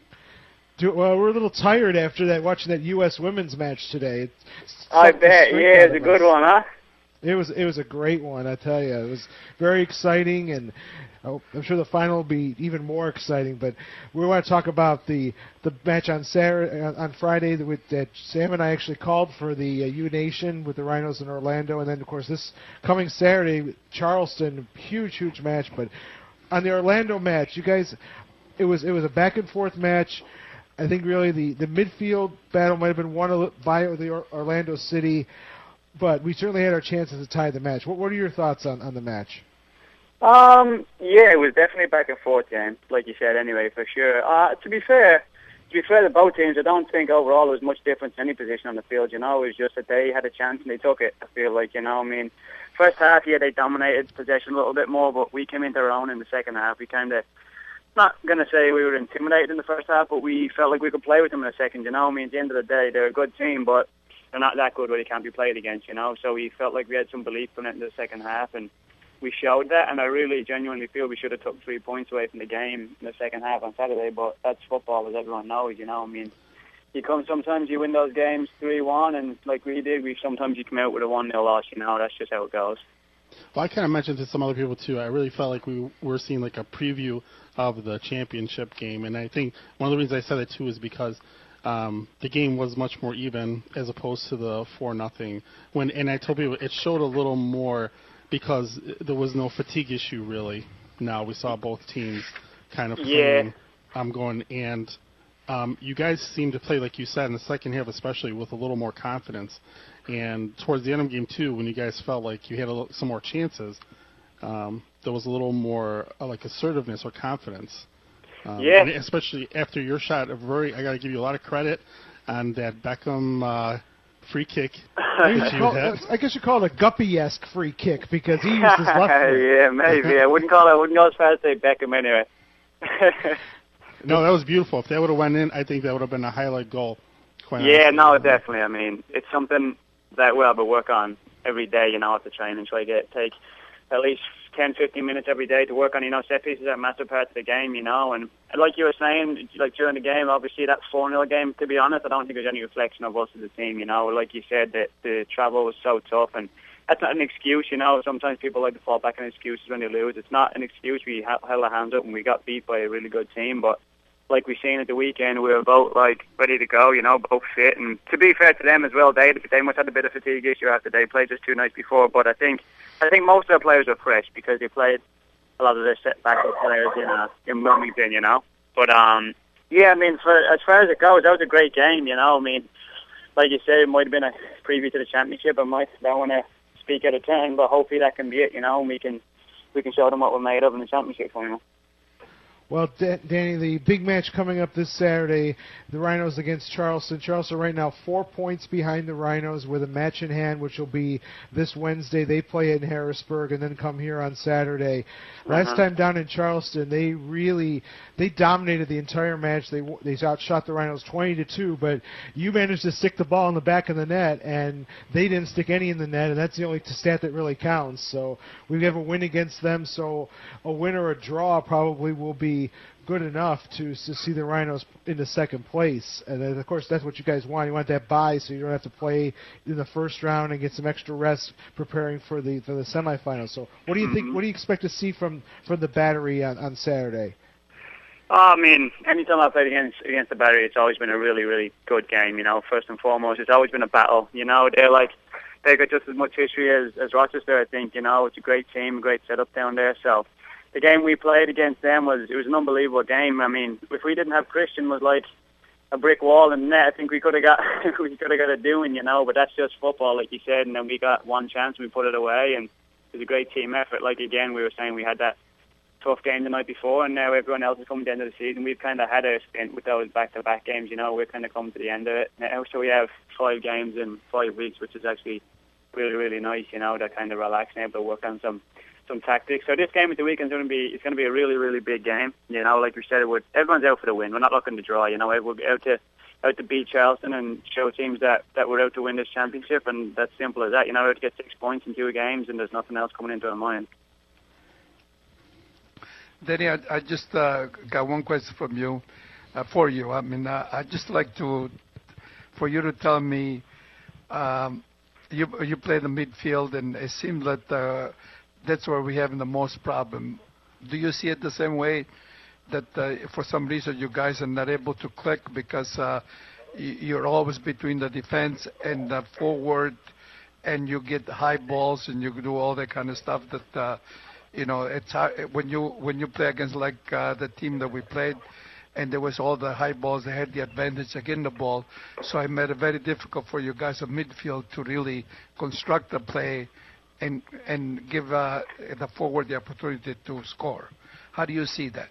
Speaker 3: Well, we're a little tired after that, watching that U.S. women's match today.
Speaker 21: I bet. Yeah, it's a good one, huh?
Speaker 3: It was a great one, I tell you. It was very exciting, and I'm sure the final will be even more exciting. But we want to talk about the match on Friday that Sam and I actually called for the U Nation with the Rhinos in Orlando, and then of course this coming Saturday, Charleston, huge match. But on the Orlando match, you guys, it was a back and forth match. I think really the midfield battle might have been won by the Orlando City. But we certainly had our chances to tie the match. What are your thoughts on the match?
Speaker 21: Yeah, it was definitely a back and forth game, like you said. Anyway, for sure. To be fair to both teams, I don't think overall there was much difference in any position on the field. You know, it was just that they had a chance and they took it. I feel like, you know, I mean, first half, yeah, they dominated possession a little bit more, but we came into our own in the second half. We kind of, not going to say we were intimidated in the first half, but we felt like we could play with them in the second. You know, I mean, at the end of the day, they're a good team, but they're not that good where they can't be played against, you know. So we felt like we had some belief from it in the second half, and we showed that. And I really genuinely feel we should have took 3 points away from the game in the second half on Saturday. But that's football, as everyone knows, you know. I mean, sometimes you win those games 3-1, and like we did, sometimes you come out with a 1-0 loss, you know. That's just how it goes.
Speaker 4: Well, I kind of mentioned to some other people too. I really felt like we were seeing like a preview of the championship game, and I think one of the reasons I said it too is because the game was much more even as opposed to the 4-0. And I told people it showed a little more because there was no fatigue issue really. Now we saw both teams kind of playing, and you guys seemed to play, like you said, in the second half especially with a little more confidence. And towards the end of the game too, when you guys felt like you had some more chances, there was a little more like assertiveness or confidence.
Speaker 21: Yeah.
Speaker 4: And especially after your shot, I got to give you a lot of credit on that Beckham free kick.
Speaker 3: I guess you call it a Guppy-esque free kick because he used his left foot.
Speaker 21: Yeah, maybe. I wouldn't go as far as say Beckham anyway.
Speaker 4: No, that was beautiful. If that would have went in, I think that would have been a highlight goal.
Speaker 21: Yeah, no, definitely. I mean, it's something that we'll have to work on every day, you know, at the training. Try to take at least 10, 15 minutes every day to work on, you know, set pieces are a massive part of the game, you know. And like you were saying, like during the game, obviously that 4-0 game, to be honest, I don't think there's any reflection of us as a team, you know. Like you said, that the travel was so tough, and that's not an excuse, you know. Sometimes people like to fall back on excuses when they lose. It's not an excuse. We held our hands up and we got beat by a really good team, but like we seen at the weekend, we were both like ready to go, you know, both fit. And to be fair to them as well, they must have a bit of fatigue issue after they played just 2 nights before. But I think most of their players were fresh because they played a lot of their set backup players in Wilmington, you know. But Yeah, I mean, as far as it goes, that was a great game, you know. I mean, like you said, it might have been a preview to the championship. I don't want to speak out of turn, but hopefully that can be it, you know, and we can show them what we're made of in the championship final.
Speaker 3: Well, Danny, the big match coming up this Saturday, the Rhinos against Charleston. Charleston right now 4 points behind the Rhinos with a match in hand, which will be this Wednesday. They play in Harrisburg and then come here on Saturday. Last time down in Charleston, they dominated the entire match. They outshot the Rhinos 20-2, but you managed to stick the ball in the back of the net, and they didn't stick any in the net, and that's the only stat that really counts. So we have a win against them, so a win or a draw probably will be good enough to see the Rhinos into second place. And then, of course, that's what you guys want. You want that bye so you don't have to play in the first round and get some extra rest preparing for the semifinals. So what do you think? What do you expect to see from the Battery on Saturday?
Speaker 21: I mean, anytime I've played against the Battery, it's always been a really, really good game, you know. First and foremost, it's always been a battle. You know, they've got just as much history as Rochester, I think, you know. It's a great team, a great setup down there, so the game we played against them was an unbelievable game. I mean, if we didn't have Christian was like a brick wall in the net, I think we could have got it doing, you know. But that's just football, like you said. And then we got one chance and we put it away, and it was a great team effort. Like again, we were saying we had that tough game the night before, and now everyone else is coming to the end of the season. We've kind of had a stint with those back-to-back games, you know. We're kind of coming to the end of it now, so we have 5 games in 5 weeks, which is actually really, really nice, you know. That kind of relaxing, able to work on some tactics. So this game at the weekend is going to be a really, really big game. You know, like we said, everyone's out for the win. We're not looking to draw. You know, we're out to beat Charleston and show teams that we're out to win this championship, and that's simple as that. You know, we're out to get 6 points in 2 games, and there's nothing else coming into our mind.
Speaker 5: Danny, I just got one question from you, for you. I mean, I'd just like for you to tell me, you play the midfield, and it seems that that's where we're having the most problem. Do you see it the same way, that for some reason you guys are not able to click because you're always between the defense and the forward, and you get high balls and you do all that kind of stuff that you know, it's hard when you play against like the team that we played, and there was all the high balls. They had the advantage against the ball, so it made it very difficult for you guys at midfield to really construct the play and give the forward the opportunity to score. How do you see that?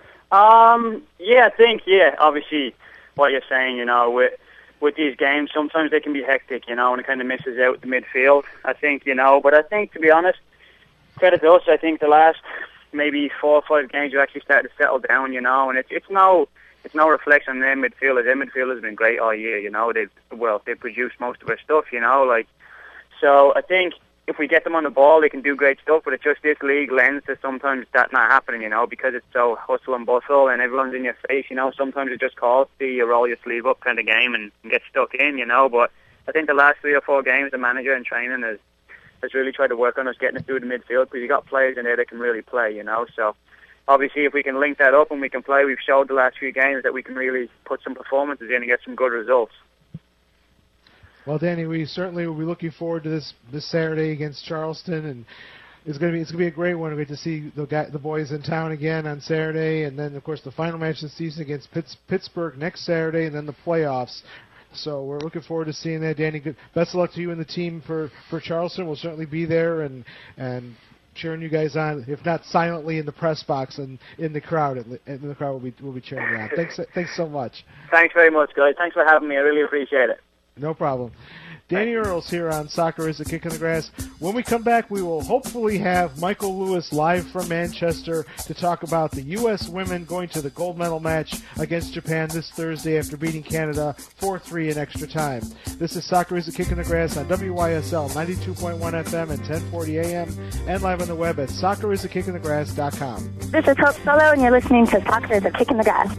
Speaker 21: Yeah, I think, obviously what you're saying, you know, with these games, sometimes they can be hectic, you know, and it kind of misses out the midfield, I think, you know. But I think, to be honest, credit to us, I think the last maybe 4 or 5 games you actually started to settle down, you know, and it's no reflection on their midfielders. Their midfielders have been great all year, you know. They've produced most of their stuff, you know, like, so I think if we get them on the ball, they can do great stuff, but it's just this league lends to sometimes that not happening, you know, because it's so hustle and bustle and everyone's in your face, you know. Sometimes it just calls to you roll your sleeve up kind of game and get stuck in, you know. But I think the last 3 or 4 games, the manager and training has really tried to work on us getting us through the midfield, because you got players in there that can really play, you know. So obviously if we can link that up and we can play, we've showed the last few games that we can really put some performances in and get some good results.
Speaker 3: Well, Danny, we certainly will be looking forward to this Saturday against Charleston, and it's going to be a great one. We get to see the boys in town again on Saturday, and then of course the final match of the season against Pittsburgh next Saturday, and then the playoffs. So we're looking forward to seeing that, Danny. Best of luck to you and the team for Charleston. We'll certainly be there and cheering you guys on, if not silently in the press box and in the crowd. And the crowd will be cheering you on. Thanks so much.
Speaker 21: Thanks very much, guys. Thanks for having me. I really appreciate it.
Speaker 3: No problem. Danny Earls here on Soccer is a Kick in the Grass. When we come back, we will hopefully have Michael Lewis live from Manchester to talk about the U.S. women going to the gold medal match against Japan this Thursday after beating Canada 4-3 in extra time. This is Soccer is a Kick in the Grass on WYSL 92.1 FM and 1040 AM, and live on the web at soccerisakickinthegrass.com.
Speaker 16: This is Hope Solo, and you're listening to Soccer is a Kick in the Grass.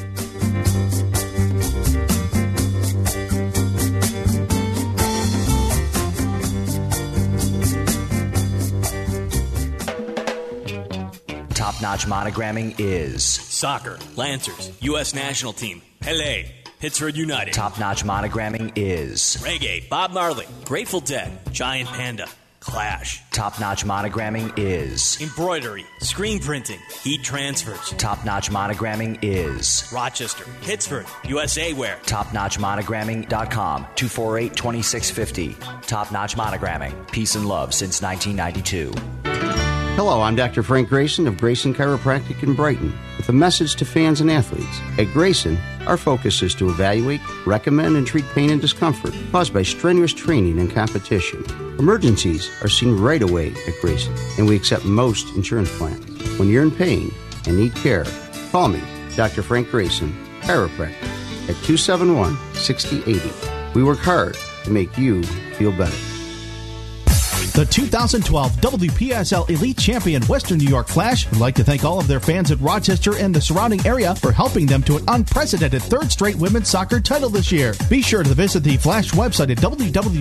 Speaker 17: Top-notch monogramming is
Speaker 8: soccer, Lancers, U.S. national team, Pele, Pittsburgh United.
Speaker 17: Top-notch monogramming is
Speaker 8: reggae, Bob Marley, Grateful Dead, Giant Panda, Clash.
Speaker 17: Top-notch monogramming is
Speaker 8: Embroidery, screen printing, heat transfers.
Speaker 17: Top-notch monogramming is
Speaker 8: Rochester, Pittsford, USA Wear.
Speaker 17: TopNotchMonogramming.com, 248-2650. Top-notch monogramming. Peace and love since 1992.
Speaker 13: Hello, I'm Dr. Frank Grayson of Grayson Chiropractic in Brighton with a message to fans and athletes. At Grayson, our focus is to evaluate, recommend, and treat pain and discomfort caused by strenuous training and competition. Emergencies are seen right away at Grayson, and we accept most insurance plans. When you're in pain and need care, call me, Dr. Frank Grayson, chiropractor, at 271-6080. We work hard to make you feel better.
Speaker 9: The 2012 WPSL Elite Champion Western New York Flash would like to thank all of their fans at Rochester and the surrounding area for helping them to an unprecedented third straight women's soccer title this year. Be sure to visit the Flash website at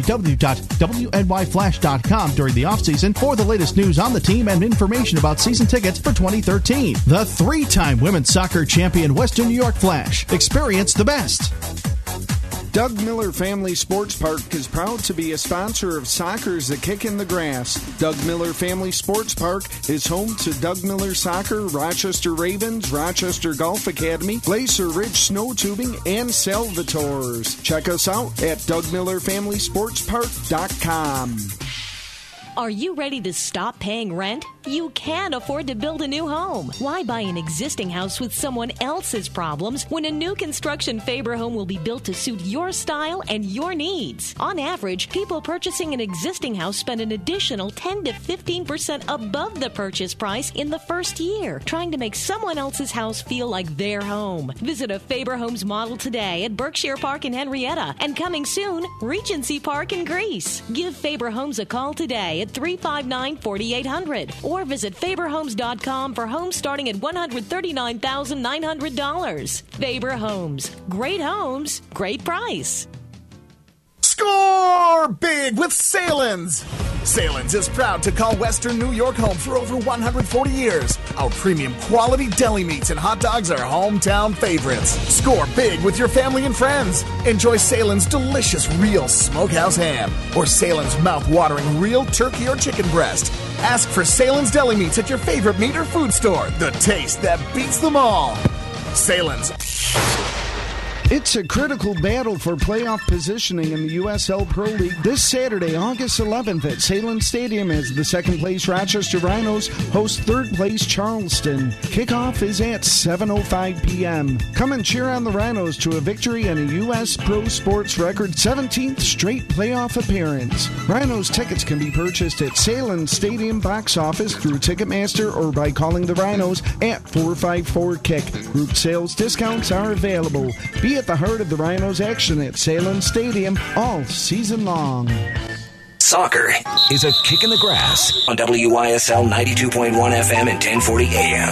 Speaker 9: www.wnyflash.com during the offseason for the latest news on the team and information about season tickets for 2013. The three-time women's soccer champion Western New York Flash. Experience the best.
Speaker 14: Doug Miller Family Sports Park is proud to be a sponsor of Soccer's A Kick in the Grass. Doug Miller Family Sports Park is home to Doug Miller Soccer, Rochester Ravens, Rochester Golf Academy, Glacier Ridge Snow Tubing, and Salvatores. Check us out at DougMillerFamilySportsPark.com.
Speaker 11: Are you ready to stop paying rent? You can't afford to build a new home. Why buy an existing house with someone else's problems when a new construction Faber home will be built to suit your style and your needs? On average, people purchasing an existing house spend an additional 10 to 15% above the purchase price in the first year, trying to make someone else's house feel like their home. Visit a Faber Homes model today at Berkshire Park in Henrietta, and coming soon, Regency Park in Greece. Give Faber Homes a call today at 359-4800 or visit faberhomes.com for homes starting at $139,900. Faber Homes. Great homes, great price.
Speaker 10: Score big with Salins! Salins is proud to call Western New York home for over 140 years. Our premium quality deli meats and hot dogs are hometown favorites. Score big with your family and friends. Enjoy Salins' delicious real smokehouse ham or Salins' mouth-watering real turkey or chicken breast. Ask for Salins deli meats at your favorite meat or food store. The taste that beats them all. Salins.
Speaker 14: It's a critical battle for playoff positioning in the USL Pro League this Saturday, August 11th at Salem Stadium as the second-place Rochester Rhinos host third-place Charleston. Kickoff is at 7:05 p.m. Come and cheer on the Rhinos to a victory and a U.S. Pro Sports record 17th straight playoff appearance. Rhinos tickets can be purchased at Salem Stadium box office through Ticketmaster or by calling the Rhinos at 454-KICK. Group sales discounts are available. Be at the heart of the Rhinos action at Salem Stadium all season long.
Speaker 7: Soccer is a kick in the grass on WYSL 92.1 FM and 1040 AM.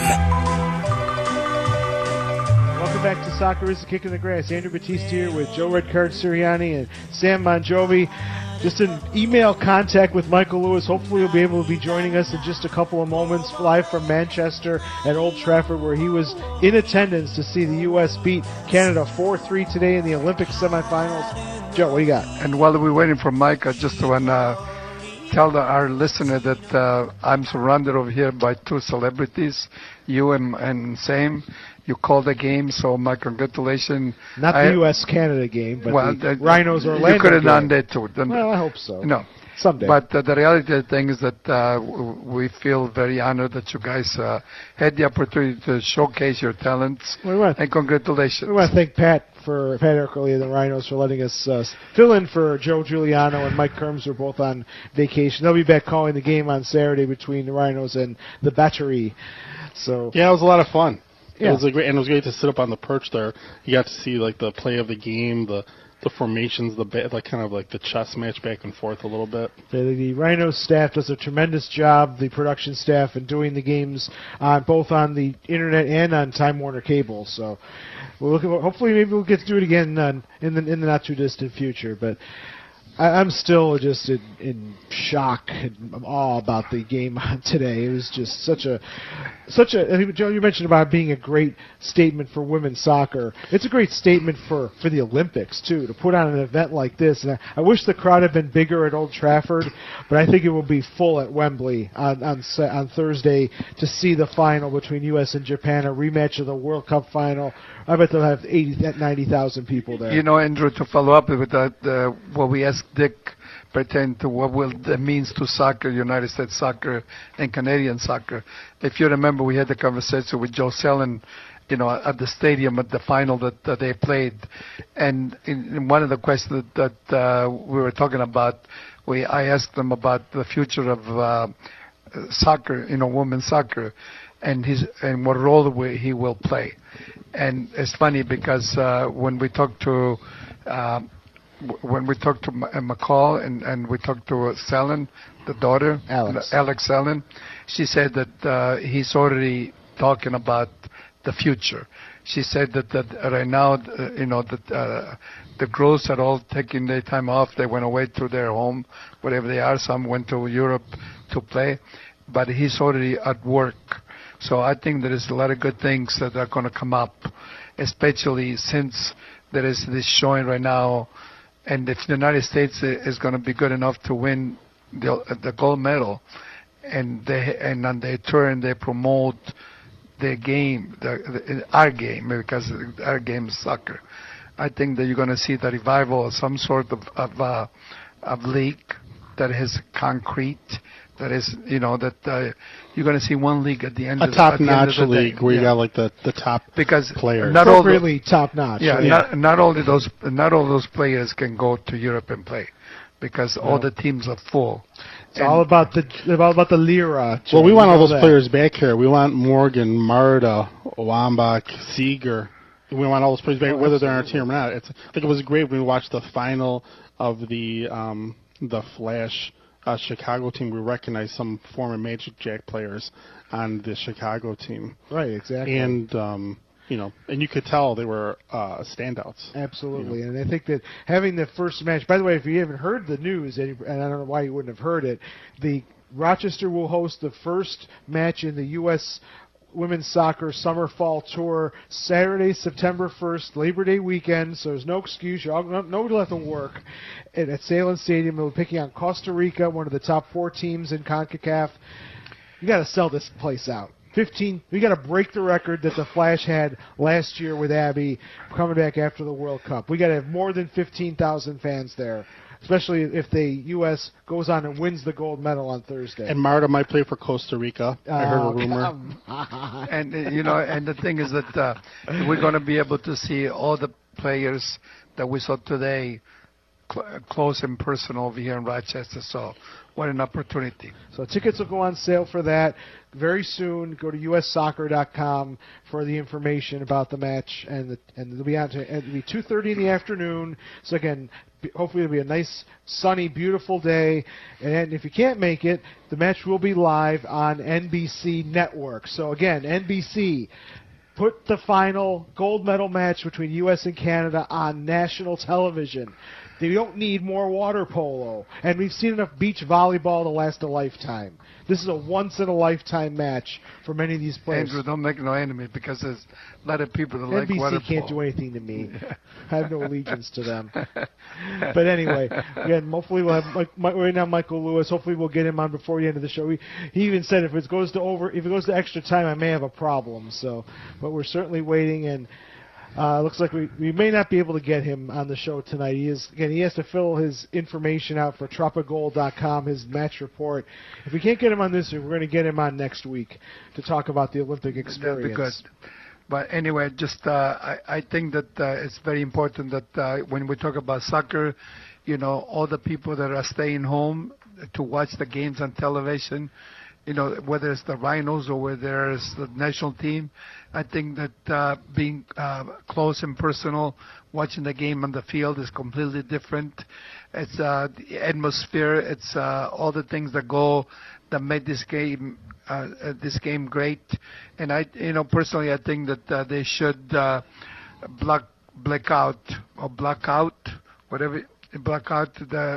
Speaker 3: Welcome back to Soccer is a Kick in the Grass. Andrew Batiste here with Joe Redcard Sirianni and Sam Monjovi. Just an email contact with Michael Lewis. Hopefully he'll be able to be joining us in just a couple of moments live from Manchester at Old Trafford, where he was in attendance to see the U.S. beat Canada 4-3 today in the Olympic semifinals. Joe, what do you got?
Speaker 5: And while we're waiting for Mike, I just want to tell our listener that I'm surrounded over here by two celebrities, you and Sam. You called the game, so my congratulations.
Speaker 3: Not the U.S.-Canada game, but the Rhinos-Orlando
Speaker 5: You could have
Speaker 3: game.
Speaker 5: done that too.
Speaker 3: Well, I hope so.
Speaker 5: No.
Speaker 3: Someday.
Speaker 5: But the reality of the thing is that we feel very honored that you guys had the opportunity to showcase your talents. And congratulations.
Speaker 3: We want to thank Pat Ercoli and the Rhinos for letting us fill in for Joe Giuliano and Mike Kerms, who are both on vacation. They'll be back calling the game on Saturday between the Rhinos and the Battery. So
Speaker 4: yeah, it was a lot of fun.
Speaker 3: Yeah.
Speaker 4: It was great to sit up on the perch there. You got to see like the play of the game, the formations, like kind of like the chess match back and forth a little bit.
Speaker 3: The Rhinos staff does a tremendous job, the production staff, in doing the games both on the internet and on Time Warner Cable. So hopefully maybe we'll get to do it again in the not too distant future. But I'm still just in shock and awe about the game today. It was just such a. I think, Joe, you mentioned about it being a great statement for women's soccer. It's a great statement for the Olympics too, to put on an event like this. And I wish the crowd had been bigger at Old Trafford, but I think it will be full at Wembley on Thursday to see the final between U.S. and Japan, a rematch of the World Cup final. I bet they'll have 90,000 people there.
Speaker 5: You know, Andrew, to follow up with that, what we asked Dick pertain to what will that means to soccer, United States soccer and Canadian soccer. If you remember, we had the conversation with Joe Sellen, at the stadium at the final that they played, and in one of the questions that we were talking about, I asked them about the future of soccer, women's soccer, and what role he will play. And it's funny because when we talked to McCall and we talked to Sellen, the daughter, Alex Sellen, she said that he's already talking about the future. She said that right now, the girls are all taking their time off. They went away to their home, wherever they are. Some went to Europe to play, but he's already at work. So I think there is a lot of good things that are going to come up, especially since there is this showing right now. And if the United States is going to be good enough to win the gold medal, and on their turn they promote their game, our game, because our game is soccer, I think that you're going to see the revival of some sort of league that is concrete. That is, you're going to see one league at the end of the day. A
Speaker 4: top-notch league where you got like the top players.
Speaker 3: Not all really top-notch.
Speaker 5: Yeah, not all those players can go to Europe and play, because all the teams are full.
Speaker 3: It's all about the lira.
Speaker 4: Well, we want all those players back here. We want Morgan, Marta, Wambach, Seeger. We want all those players back, whether they're on our team or not. I think it was great when we watched the final of the Flash Chicago team. We recognized some former Magic Jack players on the Chicago team.
Speaker 3: Right, exactly.
Speaker 4: And and you could tell they were standouts.
Speaker 3: Absolutely, and I think that having the first match. By the way, if you haven't heard the news, and I don't know why you wouldn't have heard it, the Rochester will host the first match in the U.S. Women's Soccer Summer Fall Tour Saturday, September 1st, Labor Day weekend, so there's no excuse. Nobody left to work. And at Salem Stadium, we're picking on Costa Rica, one of the top 4 teams in CONCACAF. You got to sell this place out. We got to break the record that the Flash had last year with Abby coming back after the World Cup. We got to have more than 15,000 fans there, especially if the U.S. goes on and wins the gold medal on Thursday.
Speaker 4: And Marta might play for Costa Rica. I heard a rumor.
Speaker 5: And and the thing is that we're going to be able to see all the players that we saw today close and personal over here in Rochester. So what an opportunity.
Speaker 3: So tickets will go on sale for that very soon. Go to ussoccer.com for the information about the match, and it'll be on it'll be 2:30 in the afternoon. So again, hopefully it'll be a nice, sunny, beautiful day. And if you can't make it, the match will be live on NBC Network. So again, NBC, put the final gold medal match between U.S. and Canada on national television. They don't need more water polo. And we've seen enough beach volleyball to last a lifetime. This is a once-in-a-lifetime match for many of these players.
Speaker 5: Andrew, don't make no enemy, because there's a lot of people that like water polo.
Speaker 3: NBC can't do anything to me. I have no allegiance to them. But anyway, again, hopefully we'll have right now Michael Lewis. Hopefully we'll get him on before the end of the show. He even said if it goes to extra time, I may have a problem. But we're certainly waiting, and looks like we may not be able to get him on the show tonight. He has to fill his information out for tropigold.com, his match report. If we can't get him on this week, we're going to get him on next week to talk about the Olympic experience.
Speaker 5: That'd be good. But anyway, just I think that it's very important that when we talk about soccer, all the people that are staying home to watch the games on television, whether it's the Rhinos or whether it's the national team, I think that being close and personal, watching the game on the field is completely different. It's the atmosphere, it's all the things that make this game great. And I, personally, I think that they should block out, whatever. block out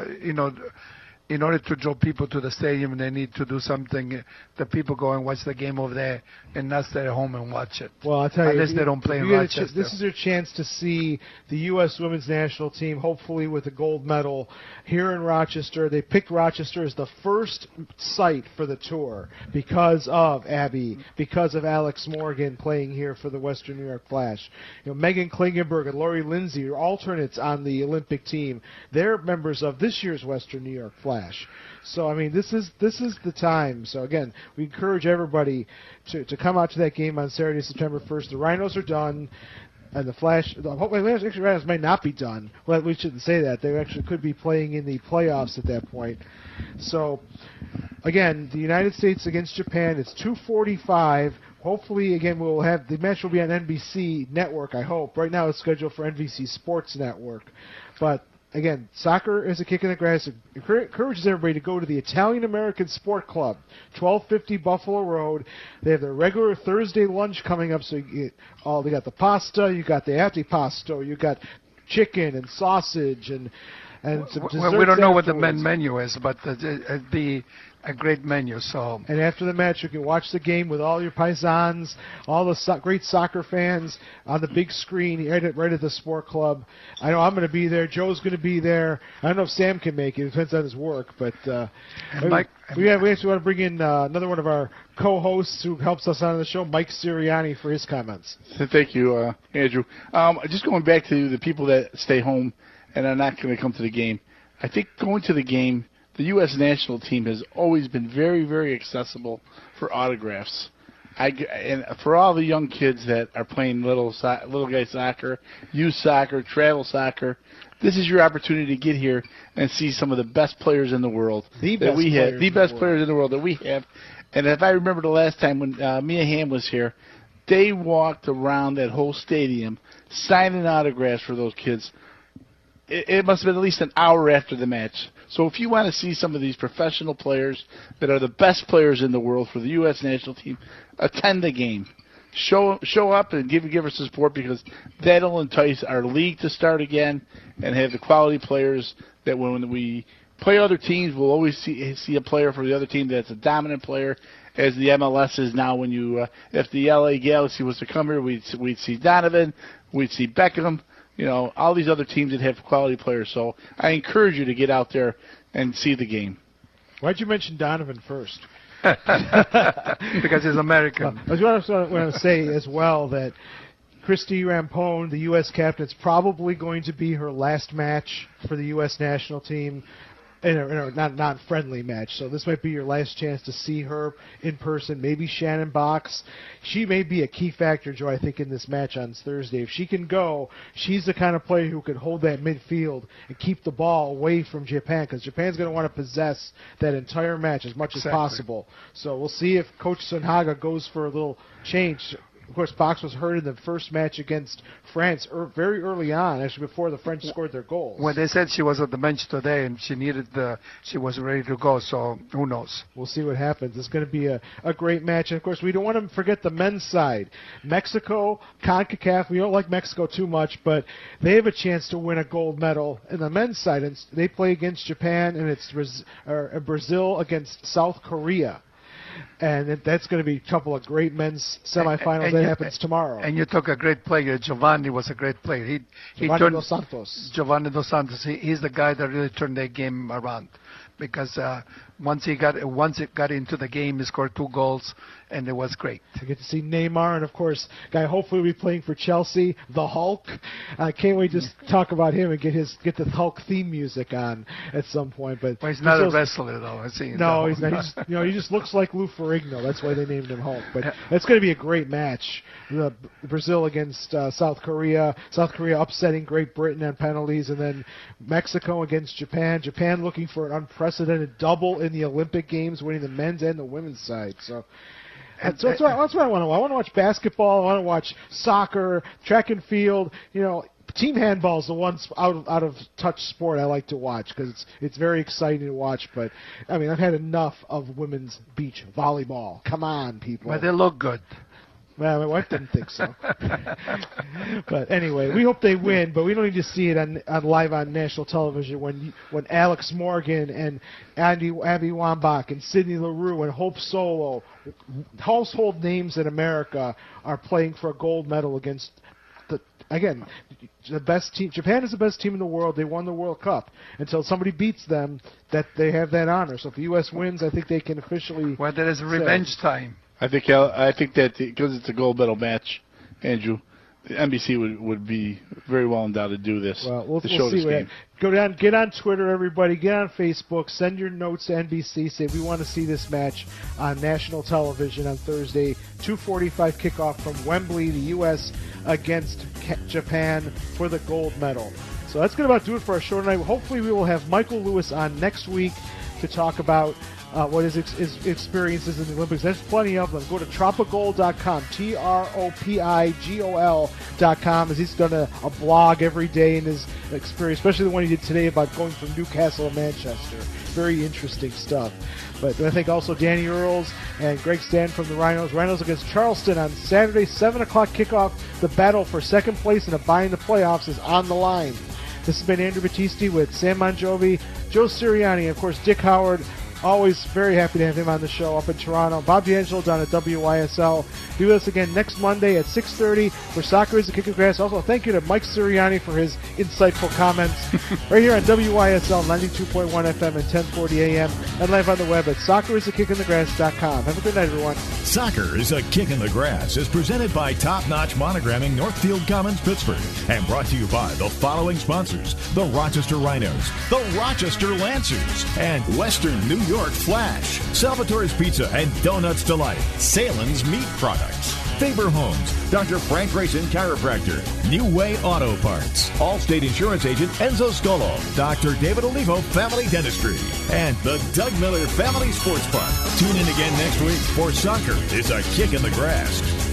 Speaker 5: in order to draw people to the stadium, they need to do something. The people go and watch the game over there and not stay at home and watch it.
Speaker 3: Well, I'll tell you,
Speaker 5: unless they don't play in Rochester.
Speaker 3: This is your chance to see the U.S. women's national team, hopefully with a gold medal here in Rochester. They picked Rochester as the first site for the tour because of Abby, because of Alex Morgan playing here for the Western New York Flash. Megan Klingenberg and Lori Lindsay are alternates on the Olympic team. They're members of this year's Western New York Flash. So, I mean, this is the time. So, again, we encourage everybody to come out to that game on Saturday, September 1st. The Rhinos are done, and the Flash, actually, Rhinos might not be done. Well, we shouldn't say that. They actually could be playing in the playoffs at that point. So, again, the United States against Japan, it's 2:45. Hopefully, again, the match will be on NBC Network, I hope. Right now it's scheduled for NBC Sports Network. But again, Soccer is a Kick in the Grass. It encourages everybody to go to the Italian American Sport Club, 1250 Buffalo Road. They have their regular Thursday lunch coming up, so you get they got the pasta, you got the antipasto, you got chicken and sausage and some desserts.
Speaker 5: We don't know what the menu is, but it'd be a great menu. So.
Speaker 3: And after the match, you can watch the game with all your paisans, all the great soccer fans on the big screen right at the sport club. I know I'm going to be there. Joe's going to be there. I don't know if Sam can make it. It depends on his work. But we actually want to bring in another one of our co-hosts who helps us on the show, Mike Sirianni, for his comments.
Speaker 1: Thank you, Andrew. Just going back to the people that stay home and are not going to come to the game. I think going to the game, the U.S. national team has always been very, very accessible for autographs. And for all the young kids that are playing little guy soccer, youth soccer, travel soccer, this is your opportunity to get here and see some of the best players in the world
Speaker 3: the best
Speaker 1: players in the world that we have. And if I remember the last time when Mia Hamm was here, they walked around that whole stadium signing autographs for those kids. It must have been at least an hour after the match. So if you want to see some of these professional players that are the best players in the world for the U.S. national team, attend the game. Show up and give us support, because that'll entice our league to start again and have the quality players that when we play other teams, we'll always see a player for the other team that's a dominant player, as the MLS is now. When if the LA Galaxy was to come here, we'd see Donovan, we'd see Beckham. All these other teams that have quality players. So I encourage you to get out there and see the game.
Speaker 3: Why'd you mention Donovan first?
Speaker 5: Because he's American.
Speaker 3: I was going to say as well that Christy Rampone, the U.S. captain, it's probably going to be her last match for the U.S. national team. In a non-friendly match, so this might be your last chance to see her in person. Maybe Shannon Box. She may be a key factor, Joe, I think, in this match on Thursday. If she can go, she's the kind of player who can hold that midfield and keep the ball away from Japan, because Japan's going to want to possess that entire match as much as possible. So we'll see if Coach Sunhaga goes for a little change. Of course, Box was hurt in the first match against France very early on, actually before the French scored their goals.
Speaker 5: When they said she was at the bench today and she was ready to go, so who knows?
Speaker 3: We'll see what happens. It's going to be a great match. And, of course, we don't want to forget the men's side. Mexico, CONCACAF, we don't like Mexico too much, but they have a chance to win a gold medal in the men's side. And they play against Japan, and it's Brazil against South Korea. And that's going to be a couple of great men's semifinals. That happens tomorrow.
Speaker 5: And you took a great player. Giovanni was a great player.
Speaker 3: Giovanni Dos Santos.
Speaker 5: Giovanni Dos Santos. He's the guy that really turned that game around. Because once it got into the game, he scored 2 goals, and it was great.
Speaker 3: To get to see Neymar, and of course, guy hopefully will be playing for Chelsea, the Hulk. I can't wait to talk about him and get the Hulk theme music on at some point. But
Speaker 5: he's not a wrestler, though. He's not.
Speaker 3: He just looks like Lou Ferrigno. That's why they named him Hulk. But it's going to be a great match. Brazil against South Korea. South Korea upsetting Great Britain on penalties, and then Mexico against Japan. Japan looking for an unprecedented double in the Olympic Games, winning the men's and the women's side. So that's what I want to watch. I want to watch basketball. I want to watch soccer, track and field. Team handball is the one out of touch sport I like to watch, because it's very exciting to watch. But I mean, I've had enough of women's beach volleyball. Come on, people.
Speaker 5: Well, they look good.
Speaker 3: Well, my wife didn't think so. But anyway, we hope they win, but we don't need to see it on live on national television when Alex Morgan and Abby Wambach and Sidney LaRue and Hope Solo, household names in America, are playing for a gold medal against the best team. Japan is the best team in the world. They won the World Cup. Until somebody beats them, that they have that honor. So if the U.S. wins, I think they can officially.
Speaker 5: Well, that is revenge time.
Speaker 1: I think that because it's a gold medal match, Andrew, the NBC would be very well endowed to do this.
Speaker 3: Well, we'll
Speaker 1: show
Speaker 3: see.
Speaker 1: this game.
Speaker 3: Get on Twitter, everybody. Get on Facebook. Send your notes to NBC. Say we want to see this match on national television on Thursday. 2:45 kickoff from Wembley. The U.S. against Japan for the gold medal. So that's going to about do it for our show tonight. Hopefully, we will have Michael Lewis on next week to talk about what his experiences in the Olympics. There's plenty of them. Go to tropigol.com, TROPIGOL.com, as he's done a blog every day in his experience, especially the one he did today about going from Newcastle to Manchester. Very interesting stuff. But I think also Danny Earls and Greg Stan from the Rhinos. Rhinos against Charleston on Saturday, 7 o'clock kickoff. The battle for second place and a bye in the playoffs is on the line. This has been Andrew Battisti with Sam Monjovi, Joe Sirianni, and of course Dick Howard. Always very happy to have him on the show up in Toronto. Bob D'Angelo down at WYSL. Be with us again next Monday at 6:30 for Soccer is the Kick of Grass. Also, thank you to Mike Sirianni for his insightful comments. Right here on WYSL 92.1 FM and 1040 AM and live on the web at socceristhekickofthegrass.com. Have a good night, everyone.
Speaker 2: Soccer is a Kick in the Grass is presented by Top Notch Monogramming, Northfield Commons, Pittsburgh, and brought to you by the following sponsors: the Rochester Rhinos, the Rochester Lancers, and Western New York Flash, Salvatore's Pizza and Donuts Delight, Salen's Meat Products, Faber Homes, Dr. Frank Grayson Chiropractor, New Way Auto Parts, Allstate Insurance Agent Enzo Scolo, Dr. David Olivo Family Dentistry, and the Doug Miller Family Sports Park. Tune in again next week for Soccer is a Kick in the Grass.